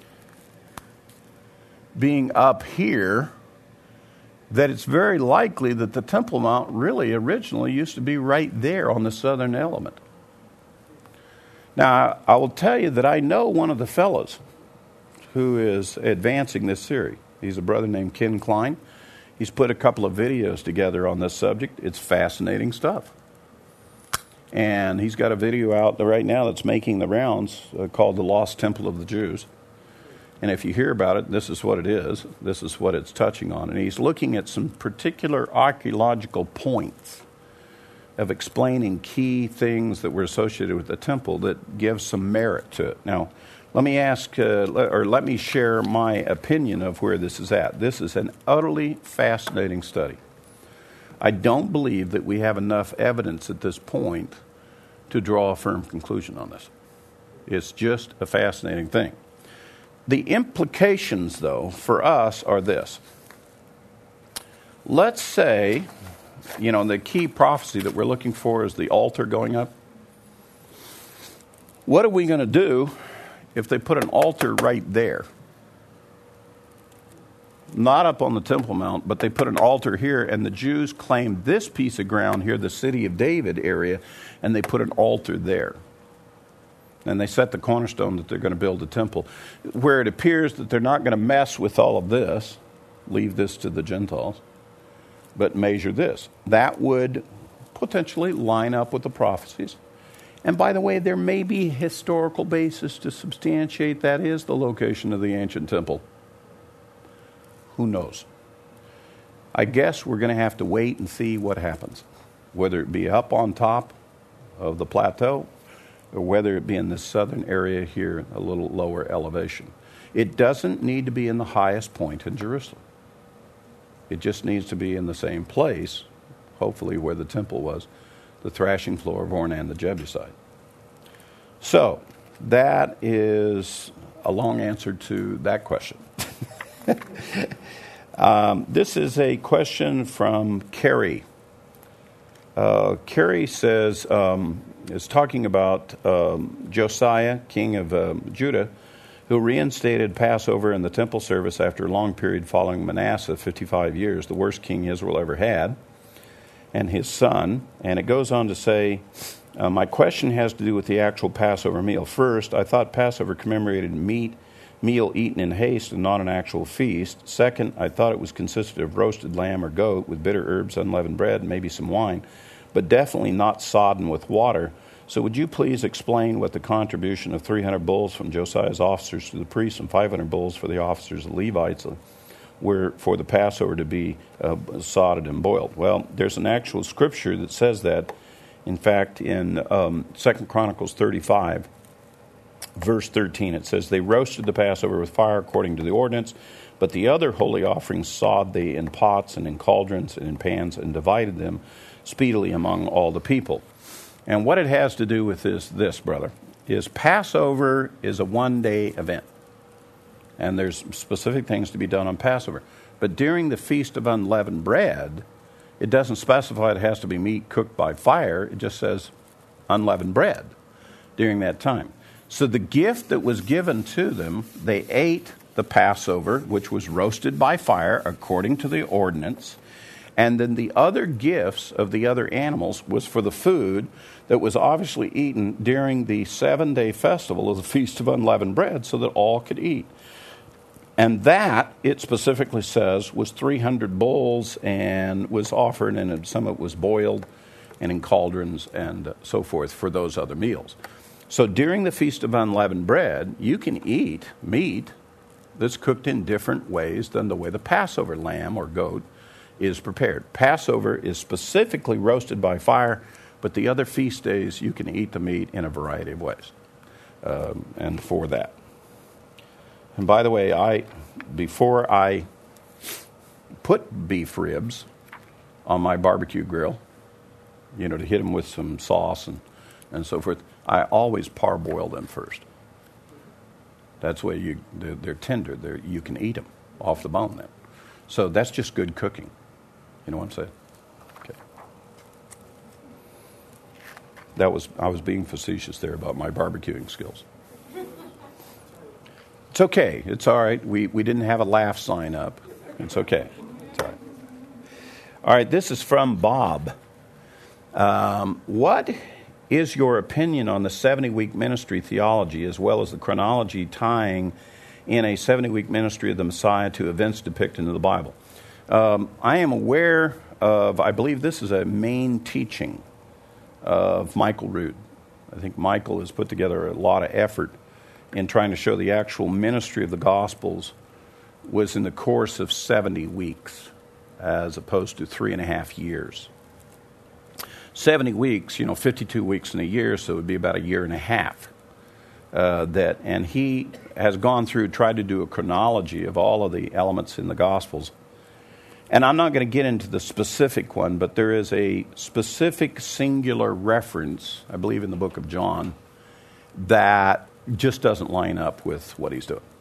being up here, that it's very likely that the Temple Mount really originally used to be right there on the southern element. Now, I will tell you that I know one of the fellows who is advancing this theory. He's a brother named Ken Klein. He's put a couple of videos together on this subject. It's fascinating stuff. And he's got a video out right now that's making the rounds uh, called The Lost Temple of the Jews. And if you hear about it, this is what it is. This is what it's touching on. And he's looking at some particular archaeological points of explaining key things that were associated with the temple that give some merit to it. Now, let me ask, uh, or let me share my opinion of where this is at. This is an utterly fascinating study. I don't believe that we have enough evidence at this point to draw a firm conclusion on this. It's just a fascinating thing. The implications, though, for us are this. Let's say, you know, the key prophecy that we're looking for is the altar going up. What are we going to do if they put an altar right there? Not up on the Temple Mount, but they put an altar here, and the Jews claim this piece of ground here, the city of David area, and they put an altar there. And they set the cornerstone that they're going to build a temple, where it appears that they're not going to mess with all of this, leave this to the Gentiles, but measure this. That would potentially line up with the prophecies. And by the way, there may be historical basis to substantiate that is the location of the ancient temple. Who knows? I guess we're going to have to wait and see what happens, whether it be up on top of the plateau or whether it be in this southern area here, a little lower elevation. It doesn't need to be in the highest point in Jerusalem. It just needs to be in the same place, hopefully where the temple was, the thrashing floor of Ornan the Jebusite. So, that is a long answer to that question. um, this is a question from Carrie. Uh, Carrie says, um, is talking about um, Josiah, king of um, Judah, who reinstated Passover and the temple service after a long period following Manasseh, fifty-five years, the worst king Israel ever had, and his son. And it goes on to say, uh, my question has to do with the actual Passover meal. First, I thought Passover commemorated meat, meal eaten in haste and not an actual feast. Second, I thought it was consisted of roasted lamb or goat with bitter herbs, unleavened bread, and maybe some wine, but definitely not sodden with water. So would you please explain what the contribution of three hundred bulls from Josiah's officers to the priests and five hundred bulls for the officers of the Levites were for the Passover to be uh, sodded and boiled? Well, there's an actual scripture that says that. In fact, in um, Second Chronicles thirty-five, verse thirteen, it says, they roasted the Passover with fire according to the ordinance, but the other holy offerings sawed they in pots and in cauldrons and in pans and divided them speedily among all the people. And what it has to do with is this, brother, is Passover is a one-day event. And there's specific things to be done on Passover. But during the Feast of Unleavened Bread, it doesn't specify it has to be meat cooked by fire. It just says unleavened bread during that time. So the gift that was given to them, they ate the Passover, which was roasted by fire according to the ordinance. And then the other gifts of the other animals was for the food that was obviously eaten during the seven-day festival of the Feast of Unleavened Bread so that all could eat. And that, it specifically says, was three hundred bulls and was offered, and some of it was boiled and in cauldrons and so forth for those other meals. So during the Feast of Unleavened Bread, you can eat meat that's cooked in different ways than the way the Passover lamb or goat is prepared. Passover is specifically roasted by fire, but the other feast days you can eat the meat in a variety of ways. Um, and for that. And by the way, I before I put beef ribs on my barbecue grill, you know, to hit them with some sauce and, and so forth, I always parboil them first. That's why you they're, they're tender. They're, you can eat them off the bone then. So that's just good cooking. You know what I'm saying? Okay. That was I was being facetious there about my barbecuing skills. It's okay. It's all right. We we didn't have a laugh sign up. It's okay. It's all right. All right. This is from Bob. Um, what is your opinion on the seventy-week ministry theology as well as the chronology tying in a seventy-week ministry of the Messiah to events depicted in the Bible? Um, I am aware of, I believe this is a main teaching of Michael Rood. I think Michael has put together a lot of effort in trying to show the actual ministry of the Gospels was in the course of seventy weeks as opposed to three and a half years. seventy weeks, you know, fifty-two weeks in a year, so it would be about a year and a half. Uh, that, and he has gone through, tried to do a chronology of all of the elements in the Gospels. And I'm not going to get into the specific one, but there is a specific singular reference, I believe in the book of John, that just doesn't line up with what he's doing.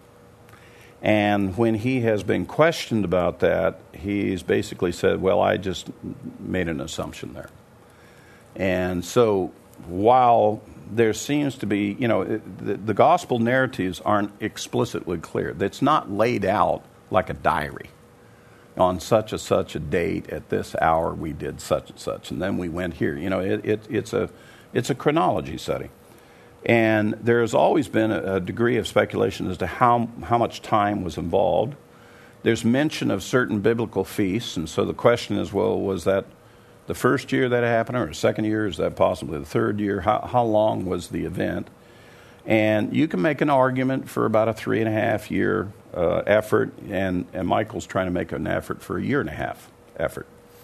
And when he has been questioned about that, he's basically said, well, I just made an assumption there. And so while there seems to be, you know, the, the gospel narratives aren't explicitly clear. It's not laid out like a diary. On such and such a date at this hour we did such and such, and then we went here. You know, it, it, it's a it's a chronology study. And there has always been a, a degree of speculation as to how, how much time was involved. There's mention of certain biblical feasts, and so the question is, well, was that the first year that happened, or the second year? Is that possibly the third year? How, how long was the event? And you can make an argument for about a three and a half year uh, effort, and, and Michael's trying to make an effort for a year and a half effort.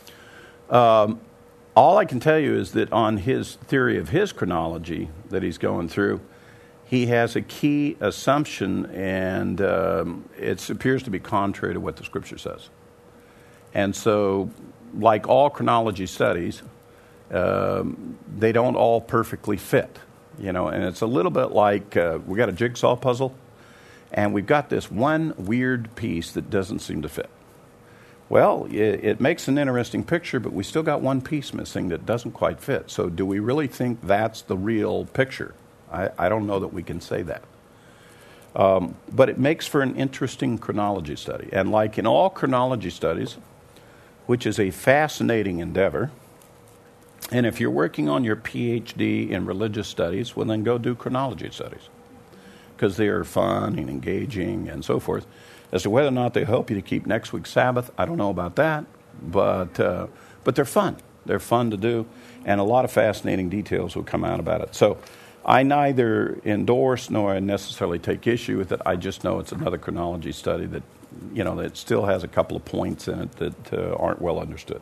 Um, All I can tell you is that on his theory of his chronology that he's going through, he has a key assumption, and um, it appears to be contrary to what the Scripture says. And so, like all chronology studies, um, they don't all perfectly fit, you know. And it's a little bit like uh, we got a jigsaw puzzle, and we've got this one weird piece that doesn't seem to fit. Well, it, it makes an interesting picture, but we still got one piece missing that doesn't quite fit. So do we really think that's the real picture? I, I don't know that we can say that. Um, but it makes for an interesting chronology study. And like in all chronology studies, which is a fascinating endeavor, and if you're working on your P H D in religious studies, well, then go do chronology studies, because they are fun and engaging and so forth. As to whether or not they help you to keep next week's Sabbath, I don't know about that, but uh, but they're fun. They're fun to do, and a lot of fascinating details will come out about it. So I neither endorse nor I necessarily take issue with it. I just know it's another chronology study that, you know, that still has a couple of points in it that uh, aren't well understood.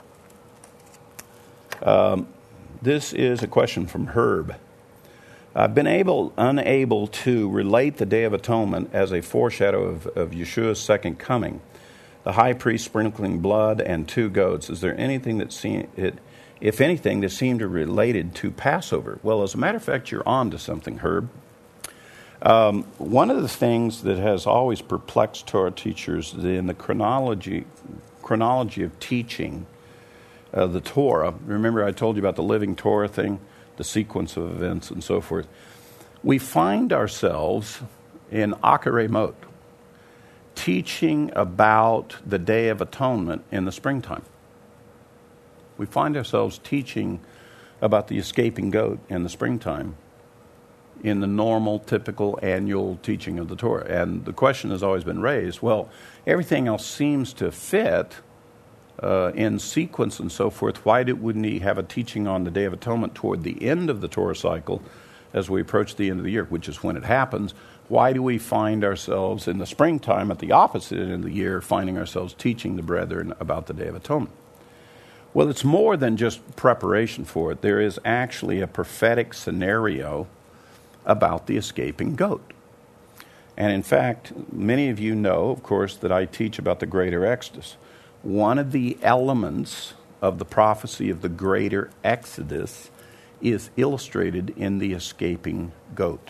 Um, this is a question from Herb. I've been able, unable to relate the Day of Atonement as a foreshadow of, of Yeshua's second coming. The high priest sprinkling blood and two goats. Is there anything that seem, it, if anything, that seemed to related to Passover? Well, as a matter of fact, you're on to something, Herb. Um, one of the things that has always perplexed Torah teachers in the chronology chronology of teaching uh, the Torah. Remember, I told you about the living Torah thing, the sequence of events and so forth. We find ourselves in Akare mode, teaching about the Day of Atonement in the springtime. We find ourselves teaching about the escaping goat in the springtime in the normal, typical annual teaching of the Torah. And the question has always been raised, well, everything else seems to fit Uh, in sequence and so forth. Why did, wouldn't he have a teaching on the Day of Atonement toward the end of the Torah cycle as we approach the end of the year, which is when it happens? Why do we find ourselves in the springtime at the opposite end of the year, finding ourselves teaching the brethren about the Day of Atonement? Well, it's more than just preparation for it. There is actually a prophetic scenario about the escaping goat. And in fact, many of you know, of course, that I teach about the greater Exodus. One of the elements of the prophecy of the greater Exodus is illustrated in the escaping goat.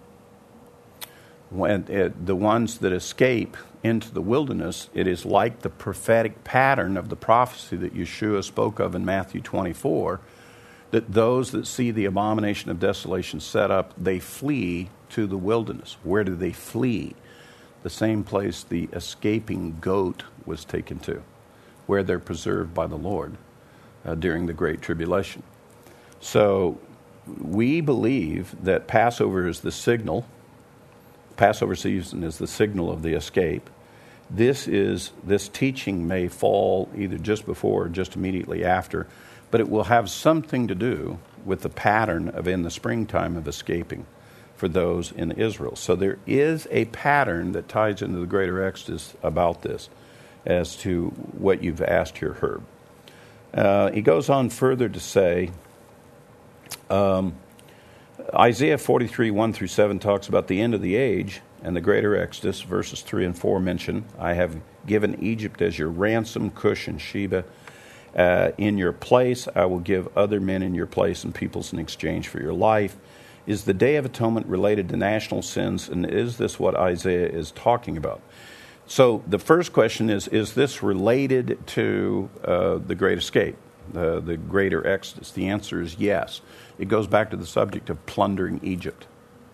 When uh, the ones that escape into the wilderness, it is like the prophetic pattern of the prophecy that Yeshua spoke of in Matthew twenty-four, that those that see the abomination of desolation set up, they flee to the wilderness. Where do they flee? The same place the escaping goat was taken to, where they're preserved by the Lord uh, during the Great Tribulation. So we believe that Passover is the signal. Passover season is the signal of the escape. This is this teaching may fall either just before or just immediately after, but it will have something to do with the pattern of in the springtime of escaping for those in Israel. So there is a pattern that ties into the greater Exodus about this, as to what you've asked here, Herb. Uh, he goes on further to say, um, Isaiah forty-three, one through seven talks about the end of the age and the greater Exodus. Verses three and four mention, I have given Egypt as your ransom, Cush and Sheba. Uh, in your place, I will give other men in your place and peoples in exchange for your life. Is the Day of Atonement related to national sins, and is this what Isaiah is talking about? So the first question is, is this related to uh, the Great Escape, uh, the Greater Exodus? The answer is yes. It goes back to the subject of plundering Egypt.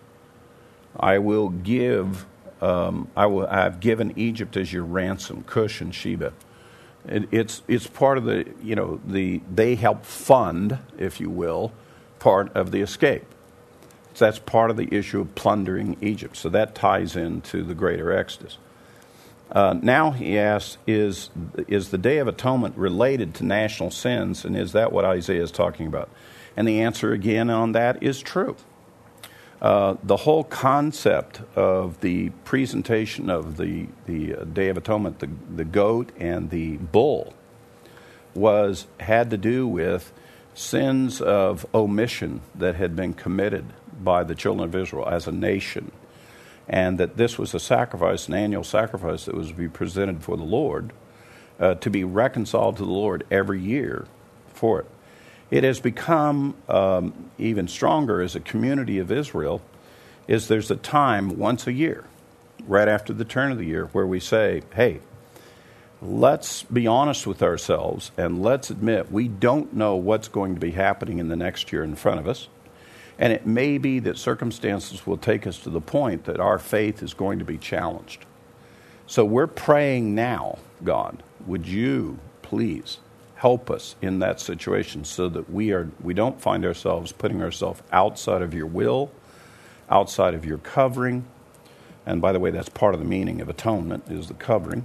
I will give, um, I will, I've given Egypt as your ransom, Cush and Sheba. It, it's it's part of the, you know, the they help fund, if you will, part of the escape. So that's part of the issue of plundering Egypt. So that ties into the Greater Exodus. Uh, now he asks, is is the Day of Atonement related to national sins, and is that what Isaiah is talking about? And the answer again on that is true. Uh, the whole concept of the presentation of the, the Day of Atonement, the, the goat and the bull, was had to do with sins of omission that had been committed by the children of Israel as a nation, and that this was a sacrifice, an annual sacrifice that was to be presented for the Lord, uh, to be reconciled to the Lord every year for it. It has become um, even stronger as a community of Israel, is there's a time once a year, right after the turn of the year, where we say, hey, let's be honest with ourselves and let's admit we don't know what's going to be happening in the next year in front of us. And it may be that circumstances will take us to the point that our faith is going to be challenged. So we're praying now, God, would you please help us in that situation so that we are we don't find ourselves putting ourselves outside of your will, outside of your covering. And by the way, that's part of the meaning of atonement, is the covering.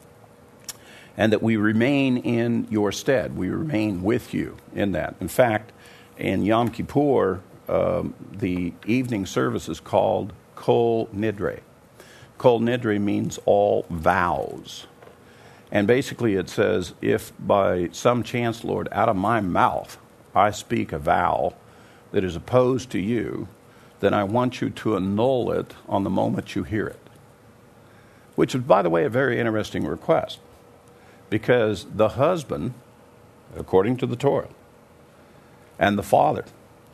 And that we remain in your stead. We remain with you in that. In fact, in Yom Kippur, um, the evening service is called Kol Nidre. Kol Nidre means all vows. And basically it says, if by some chance, Lord, out of my mouth I speak a vow that is opposed to you, then I want you to annul it on the moment you hear it. Which is, by the way, a very interesting request. Because the husband, according to the Torah, and the father,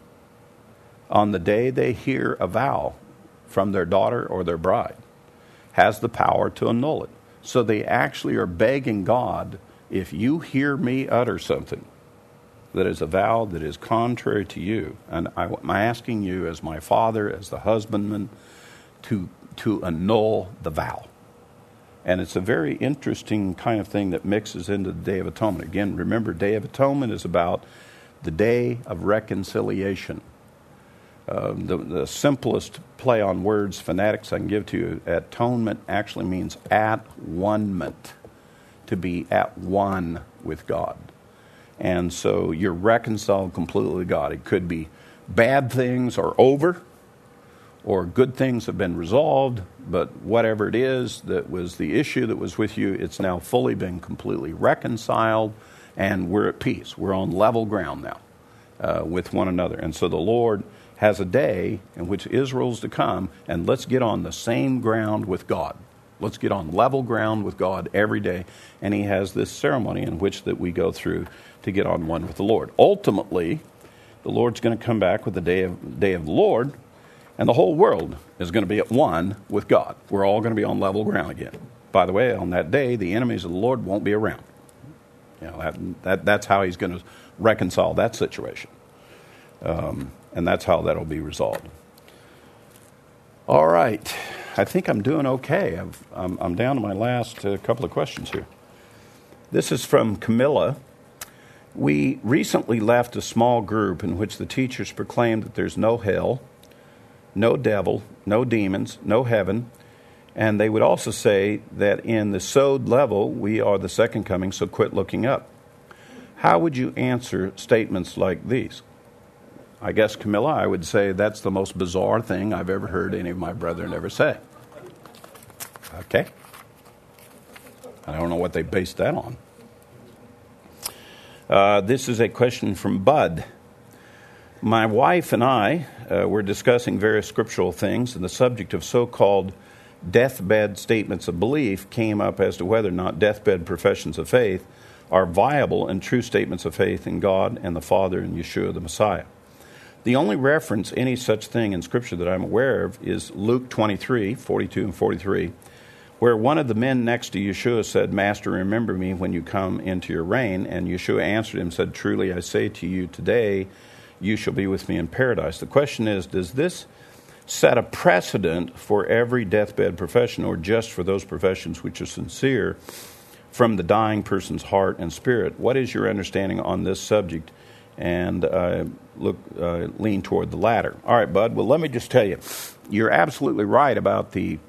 on the day they hear a vow from their daughter or their bride, has the power to annul it. So they actually are begging God, if you hear me utter something that is a vow that is contrary to you, and I, I'm asking you as my father, as the husbandman, to, to annul the vow. And it's a very interesting kind of thing that mixes into the Day of Atonement. Again, remember, Day of Atonement is about the day of reconciliation. Uh, the, the simplest play on words, phonetics I can give to you, atonement actually means at one-ment, to be at one with God. And so you're reconciled completely with God. It could be bad things are over, or good things have been resolved, but whatever it is that was the issue that was with you, it's now fully been completely reconciled, and we're at peace. We're on level ground now uh, with one another. And so the Lord has a day in which Israel's to come, and let's get on the same ground with God. Let's get on level ground with God every day. And he has this ceremony in which that we go through to get on one with the Lord. Ultimately, the Lord's going to come back with the day of, day of the Lord, and the whole world is going to be at one with God. We're all going to be on level ground again. By the way, on that day, the enemies of the Lord won't be around. You know, that, that that's how he's going to reconcile that situation. Um, and that's how that'll be resolved. All right. I think I'm doing okay. I've, I'm, I'm down to my last uh, couple of questions here. This is from Camilla. We recently left a small group in which the teachers proclaimed that there's no hell, no devil, no demons, no heaven, and they would also say that in the sod level, we are the second coming, so quit looking up. How would you answer statements like these? I guess, Camilla, I would say that's the most bizarre thing I've ever heard any of my brethren ever say. Okay? I don't know what they based that on. Uh, this is a question from Bud. My wife and I uh, were discussing various scriptural things, and the subject of so-called deathbed statements of belief came up as to whether or not deathbed professions of faith are viable and true statements of faith in God and the Father and Yeshua the Messiah. The only reference any such thing in Scripture that I'm aware of is Luke twenty-three, forty-two and forty-three, where one of the men next to Yeshua said, "Master, remember me when you come into your reign." And Yeshua answered him and said, "Truly I say to you, today you shall be with me in paradise." The question is, does this set a precedent for every deathbed profession, or just for those professions which are sincere from the dying person's heart and spirit? What is your understanding on this subject? And uh, look, uh, lean toward the latter. All right, bud. Well, let me just tell you, you're absolutely right about the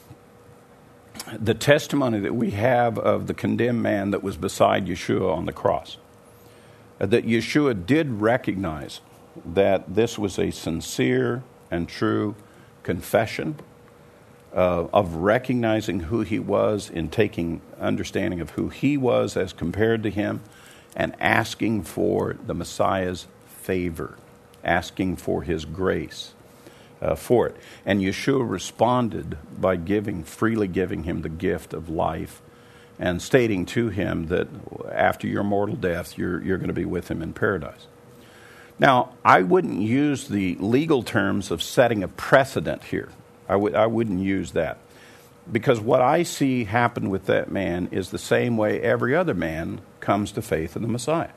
the testimony that we have of the condemned man that was beside Yeshua on the cross. Uh, that Yeshua did recognize that this was a sincere and true confession uh, of recognizing who he was, in taking understanding of who he was as compared to him, and asking for the Messiah's favor, asking for his grace uh, for it. And Yeshua responded by giving, freely giving him the gift of life, and stating to him that after your mortal death, you're, you're going to be with him in paradise. Now, I wouldn't use the legal terms of setting a precedent here. I, w- I wouldn't use that. Because what I see happen with that man is the same way every other man comes to faith in the Messiah.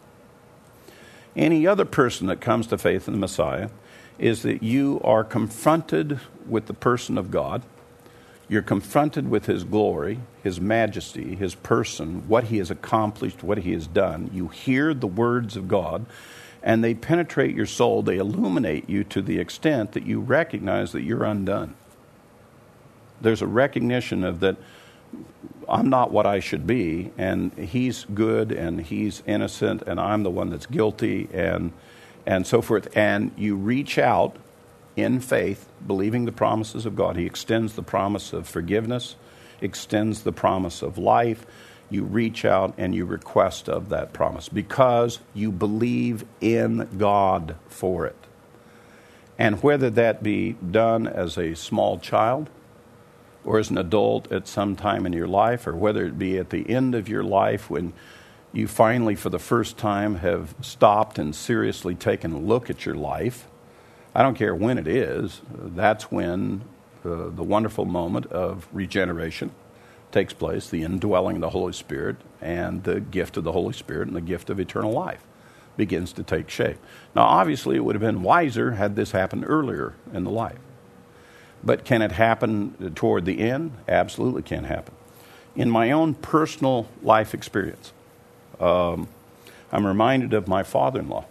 Any other person that comes to faith in the Messiah is that you are confronted with the person of God. You're confronted with his glory, his majesty, his person, what he has accomplished, what he has done. You hear the words of God, and they penetrate your soul. They illuminate you to the extent that you recognize that you're undone. There's a recognition of that I'm not what I should be, and he's good, and he's innocent, and I'm the one that's guilty, and and so forth. And you reach out in faith, believing the promises of God. He extends the promise of forgiveness, extends the promise of life. You reach out and you request of that promise because you believe in God for it. And whether that be done as a small child, or as an adult at some time in your life, or whether it be at the end of your life when you finally for the first time have stopped and seriously taken a look at your life, I don't care when it is, that's when uh, the wonderful moment of regeneration takes place, the indwelling of the Holy Spirit and the gift of the Holy Spirit and the gift of eternal life begins to take shape. Now, obviously, it would have been wiser had this happened earlier in the life. But can it happen toward the end? Absolutely can happen. In my own personal life experience, um, I'm reminded of my father-in-law,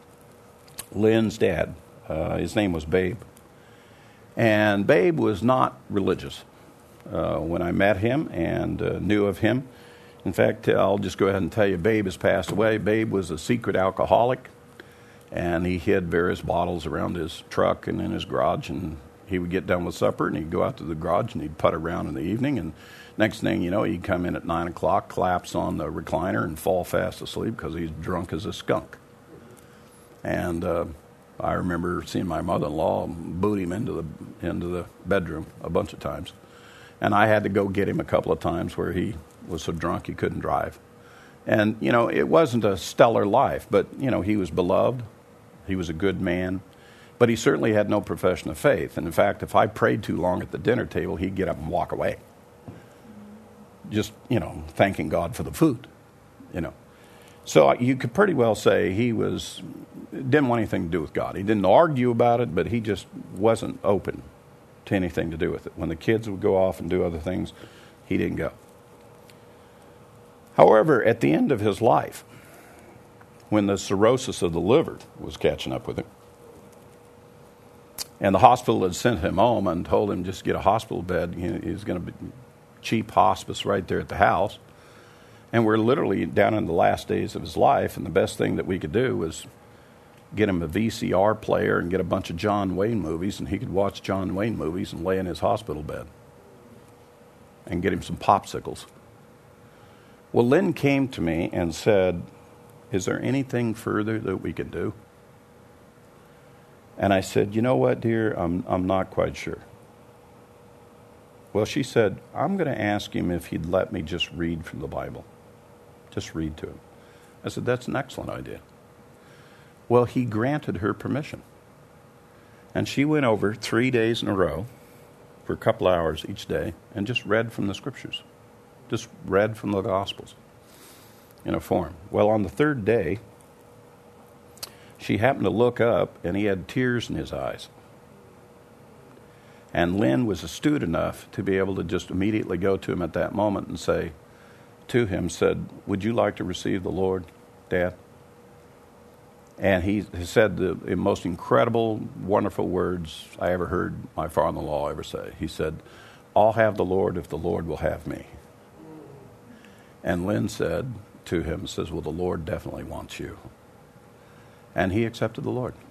Lynn's dad. Uh, his name was Babe. And Babe was not religious uh, when I met him and uh, knew of him. In fact, I'll just go ahead and tell you, Babe has passed away. Babe was a secret alcoholic, and he hid various bottles around his truck and in his garage, and he would get done with supper, and he'd go out to the garage, and he'd putt around in the evening, and next thing you know, he'd come in at nine o'clock, collapse on the recliner, and fall fast asleep because he's drunk as a skunk. And uh, I remember seeing my mother-in-law boot him into the into the bedroom a bunch of times. And I had to go get him a couple of times where he was so drunk he couldn't drive. And, you know, it wasn't a stellar life, but, you know, he was beloved. He was a good man. But he certainly had no profession of faith. And in fact, if I prayed too long at the dinner table, he'd get up and walk away. Just, you know, thanking God for the food, you know. So you could pretty well say he was, didn't want anything to do with God. He didn't argue about it, but he just wasn't open to anything to do with it. When the kids would go off and do other things, he didn't go. However, at the end of his life, when the cirrhosis of the liver was catching up with him, and the hospital had sent him home and told him just get a hospital bed. You know, he's going to be cheap hospice right there at the house. And we're literally down in the last days of his life, and the best thing that we could do was get him a V C R player and get a bunch of John Wayne movies, and he could watch John Wayne movies and lay in his hospital bed and get him some popsicles. Well, Lynn came to me and said, is there anything further that we can do? And I said, you know what, dear, I'm I'm not quite sure. Well, she said, I'm going to ask him if he'd let me just read from the Bible. Just read to him. I said, that's an excellent idea. Well, he granted her permission. And she went over three days in a row for a couple hours each day and just read from the Scriptures. Just read from the Gospels in a form. Well, on the third day, she happened to look up, and he had tears in his eyes. And Lynn was astute enough to be able to just immediately go to him at that moment and say to him, said, would you like to receive the Lord, Dad? And he said the most incredible, wonderful words I ever heard my father-in-law ever say. He said, I'll have the Lord if the Lord will have me. And Lynn said to him, says, well, the Lord definitely wants you. And he accepted the Lord.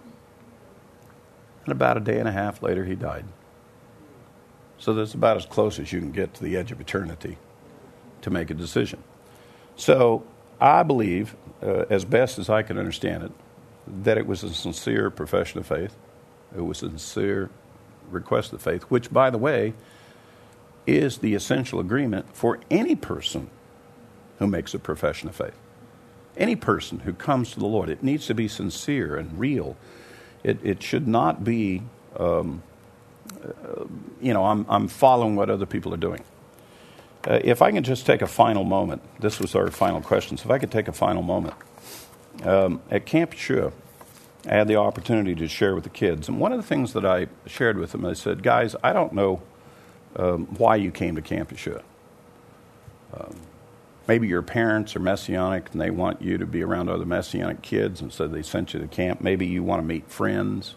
And about a day and a half later, he died. So that's about as close as you can get to the edge of eternity to make a decision. So I believe, uh, as best as I can understand it, that it was a sincere profession of faith. It was a sincere request of faith, which, by the way, is the essential agreement for any person who makes a profession of faith. Any person who comes to the Lord, it needs to be sincere and real. It, it should not be, um, uh, you know, I'm, I'm following what other people are doing. Uh, if I can just take a final moment, this was our final question, so if I could take a final moment. Um, at Camp Yeshua, I had the opportunity to share with the kids. And one of the things that I shared with them, I said, guys, I don't know um, why you came to Camp Yeshua. Um, maybe your parents are Messianic and they want you to be around other Messianic kids, and so they sent you to camp. Maybe you want to meet friends.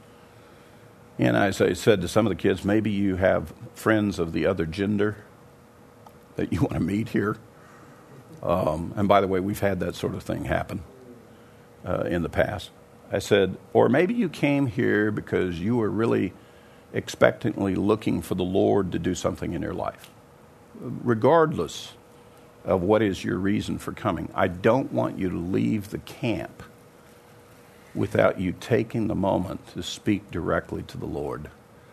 And as I said to some of the kids, maybe you have friends of the other gender that you want to meet here. Um, and by the way, we've had that sort of thing happen uh, in the past. I said, or maybe you came here because you were really expectantly looking for the Lord to do something in your life. Regardless of what is your reason for coming, I don't want you to leave the camp without you taking the moment to speak directly to the Lord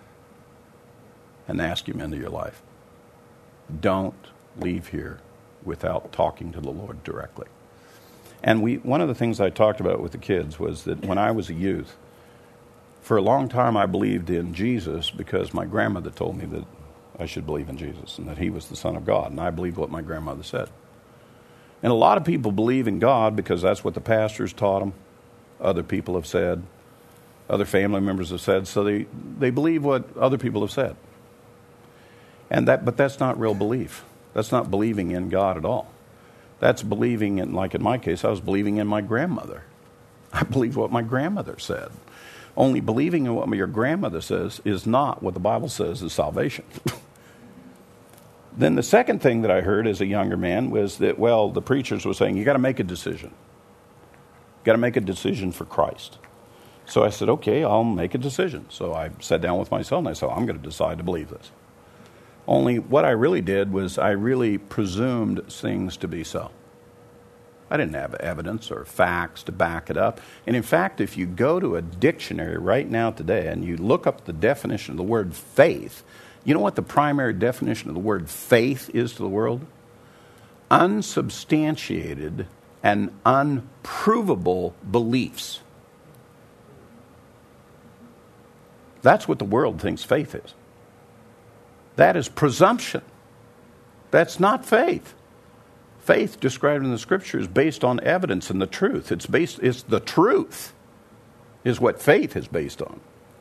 and ask Him into your life. Don't leave here without talking to the Lord directly. And we, one of the things I talked about with the kids was that when I was a youth, for a long time I believed in Jesus because my grandmother told me that I should believe in Jesus and that He was the Son of God, and I believed what my grandmother said. And a lot of people believe in God because that's what the pastors taught them, other people have said, other family members have said, so they, they believe what other people have said. And that, but that's not real belief. That's not believing in God at all. That's believing in, like in my case, I was believing in my grandmother. I believe what my grandmother said. Only believing in what your grandmother says is not what the Bible says is salvation. Then the second thing that I heard as a younger man was that, well, the preachers were saying, you got to make a decision. You got to make a decision for Christ. So I said, okay, I'll make a decision. So I sat down with myself and I said, I'm going to decide to believe this. Only what I really did was I really presumed things to be so. I didn't have evidence or facts to back it up. And in fact, if you go to a dictionary right now today and you look up the definition of the word faith, you know what the primary definition of the word faith is to the world? Unsubstantiated and unprovable beliefs. That's what the world thinks faith is. That is presumption. That's not faith. Faith described in the Scripture is based on evidence and the truth. It's based, it's the truth is what faith is based on.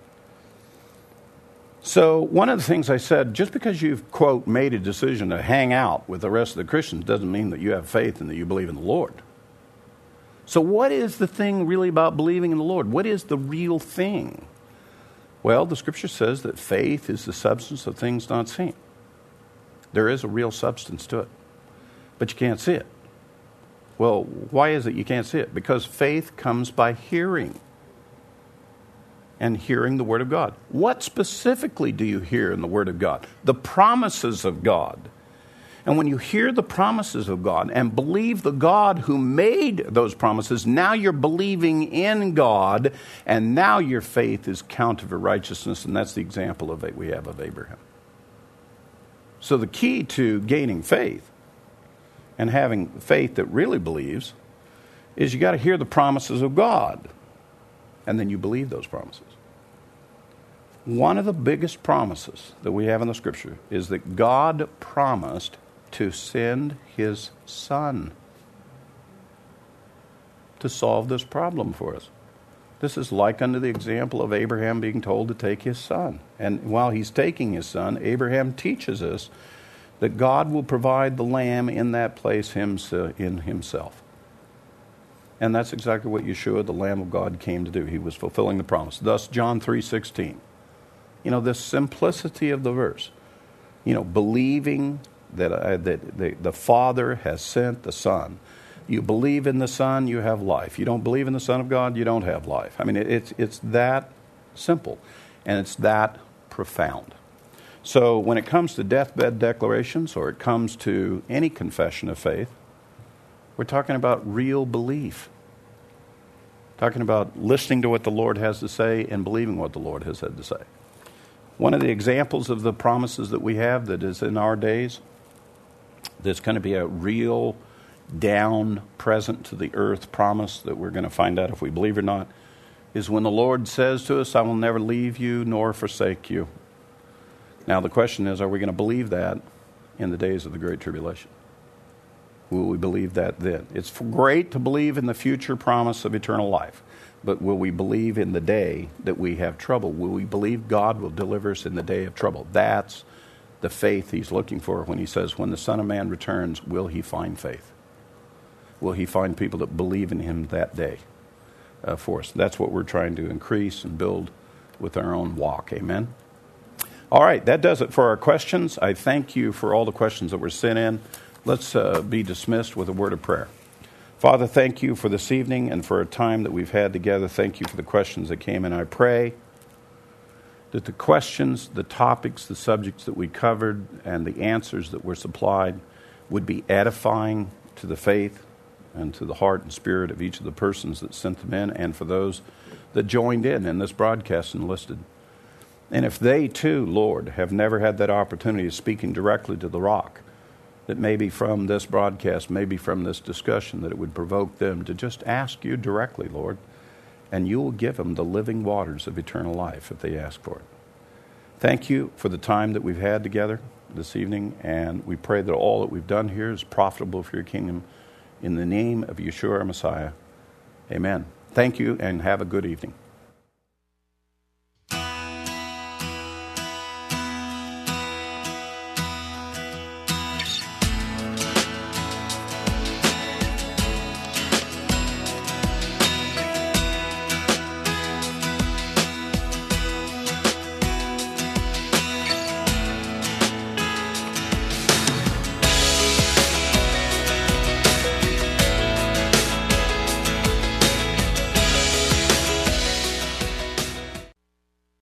So one of the things I said, just because you've, quote, made a decision to hang out with the rest of the Christians doesn't mean that you have faith and that you believe in the Lord. So what is the thing really about believing in the Lord? What is the real thing? Well, the Scripture says that faith is the substance of things not seen. There is a real substance to it, but you can't see it. Well, why is it you can't see it? Because faith comes by hearing, and hearing the Word of God. What specifically do you hear in the Word of God? The promises of God. And when you hear the promises of God and believe the God who made those promises, now you're believing in God, and now your faith is counted for righteousness, and that's the example of it we have of Abraham. So the key to gaining faith and having faith that really believes is you got to hear the promises of God, and then you believe those promises. One of the biggest promises that we have in the Scripture is that God promised to send His Son to solve this problem for us. This is like unto the example of Abraham being told to take his son. And while he's taking his son, Abraham teaches us that God will provide the lamb in that place in himself. And that's exactly what Yeshua, the Lamb of God, came to do. He was fulfilling the promise. Thus, John three sixteen. You know, the simplicity of the verse. You know, believing that, uh, that the, the Father has sent the Son. You believe in the Son, you have life. You don't believe in the Son of God, you don't have life. I mean, it, it's it's that simple, and it's that profound. So when it comes to deathbed declarations, or it comes to any confession of faith, we're talking about real belief. Talking about listening to what the Lord has to say and believing what the Lord has had to say. One of the examples of the promises that we have that is in our days, there's going to be a real down, present to the earth promise that we're going to find out if we believe or not, is when the Lord says to us, I will never leave you nor forsake you. Now the question is, are we going to believe that in the days of the Great Tribulation? Will we believe that then? It's great to believe in the future promise of eternal life, but will we believe in the day that we have trouble? Will we believe God will deliver us in the day of trouble? That's the faith He's looking for when He says, when the Son of Man returns, will He find faith? Will He find people that believe in Him that day uh, for us? That's what we're trying to increase and build with our own walk. Amen? All right, that does it for our questions. I thank you for all the questions that were sent in. Let's uh, be dismissed with a word of prayer. Father, thank you for this evening and for a time that we've had together. Thank you for the questions that came in. I pray that the questions, the topics, the subjects that we covered, and the answers that were supplied would be edifying to the faith and to the heart and spirit of each of the persons that sent them in, and for those that joined in in this broadcast and listened. And if they too, Lord, have never had that opportunity of speaking directly to the rock, that maybe from this broadcast, maybe from this discussion, that it would provoke them to just ask you directly, Lord, and you will give them the living waters of eternal life if they ask for it. Thank you for the time that we've had together this evening, and we pray that all that we've done here is profitable for your kingdom. In the name of Yeshua, our Messiah, amen. Thank you, and have a good evening.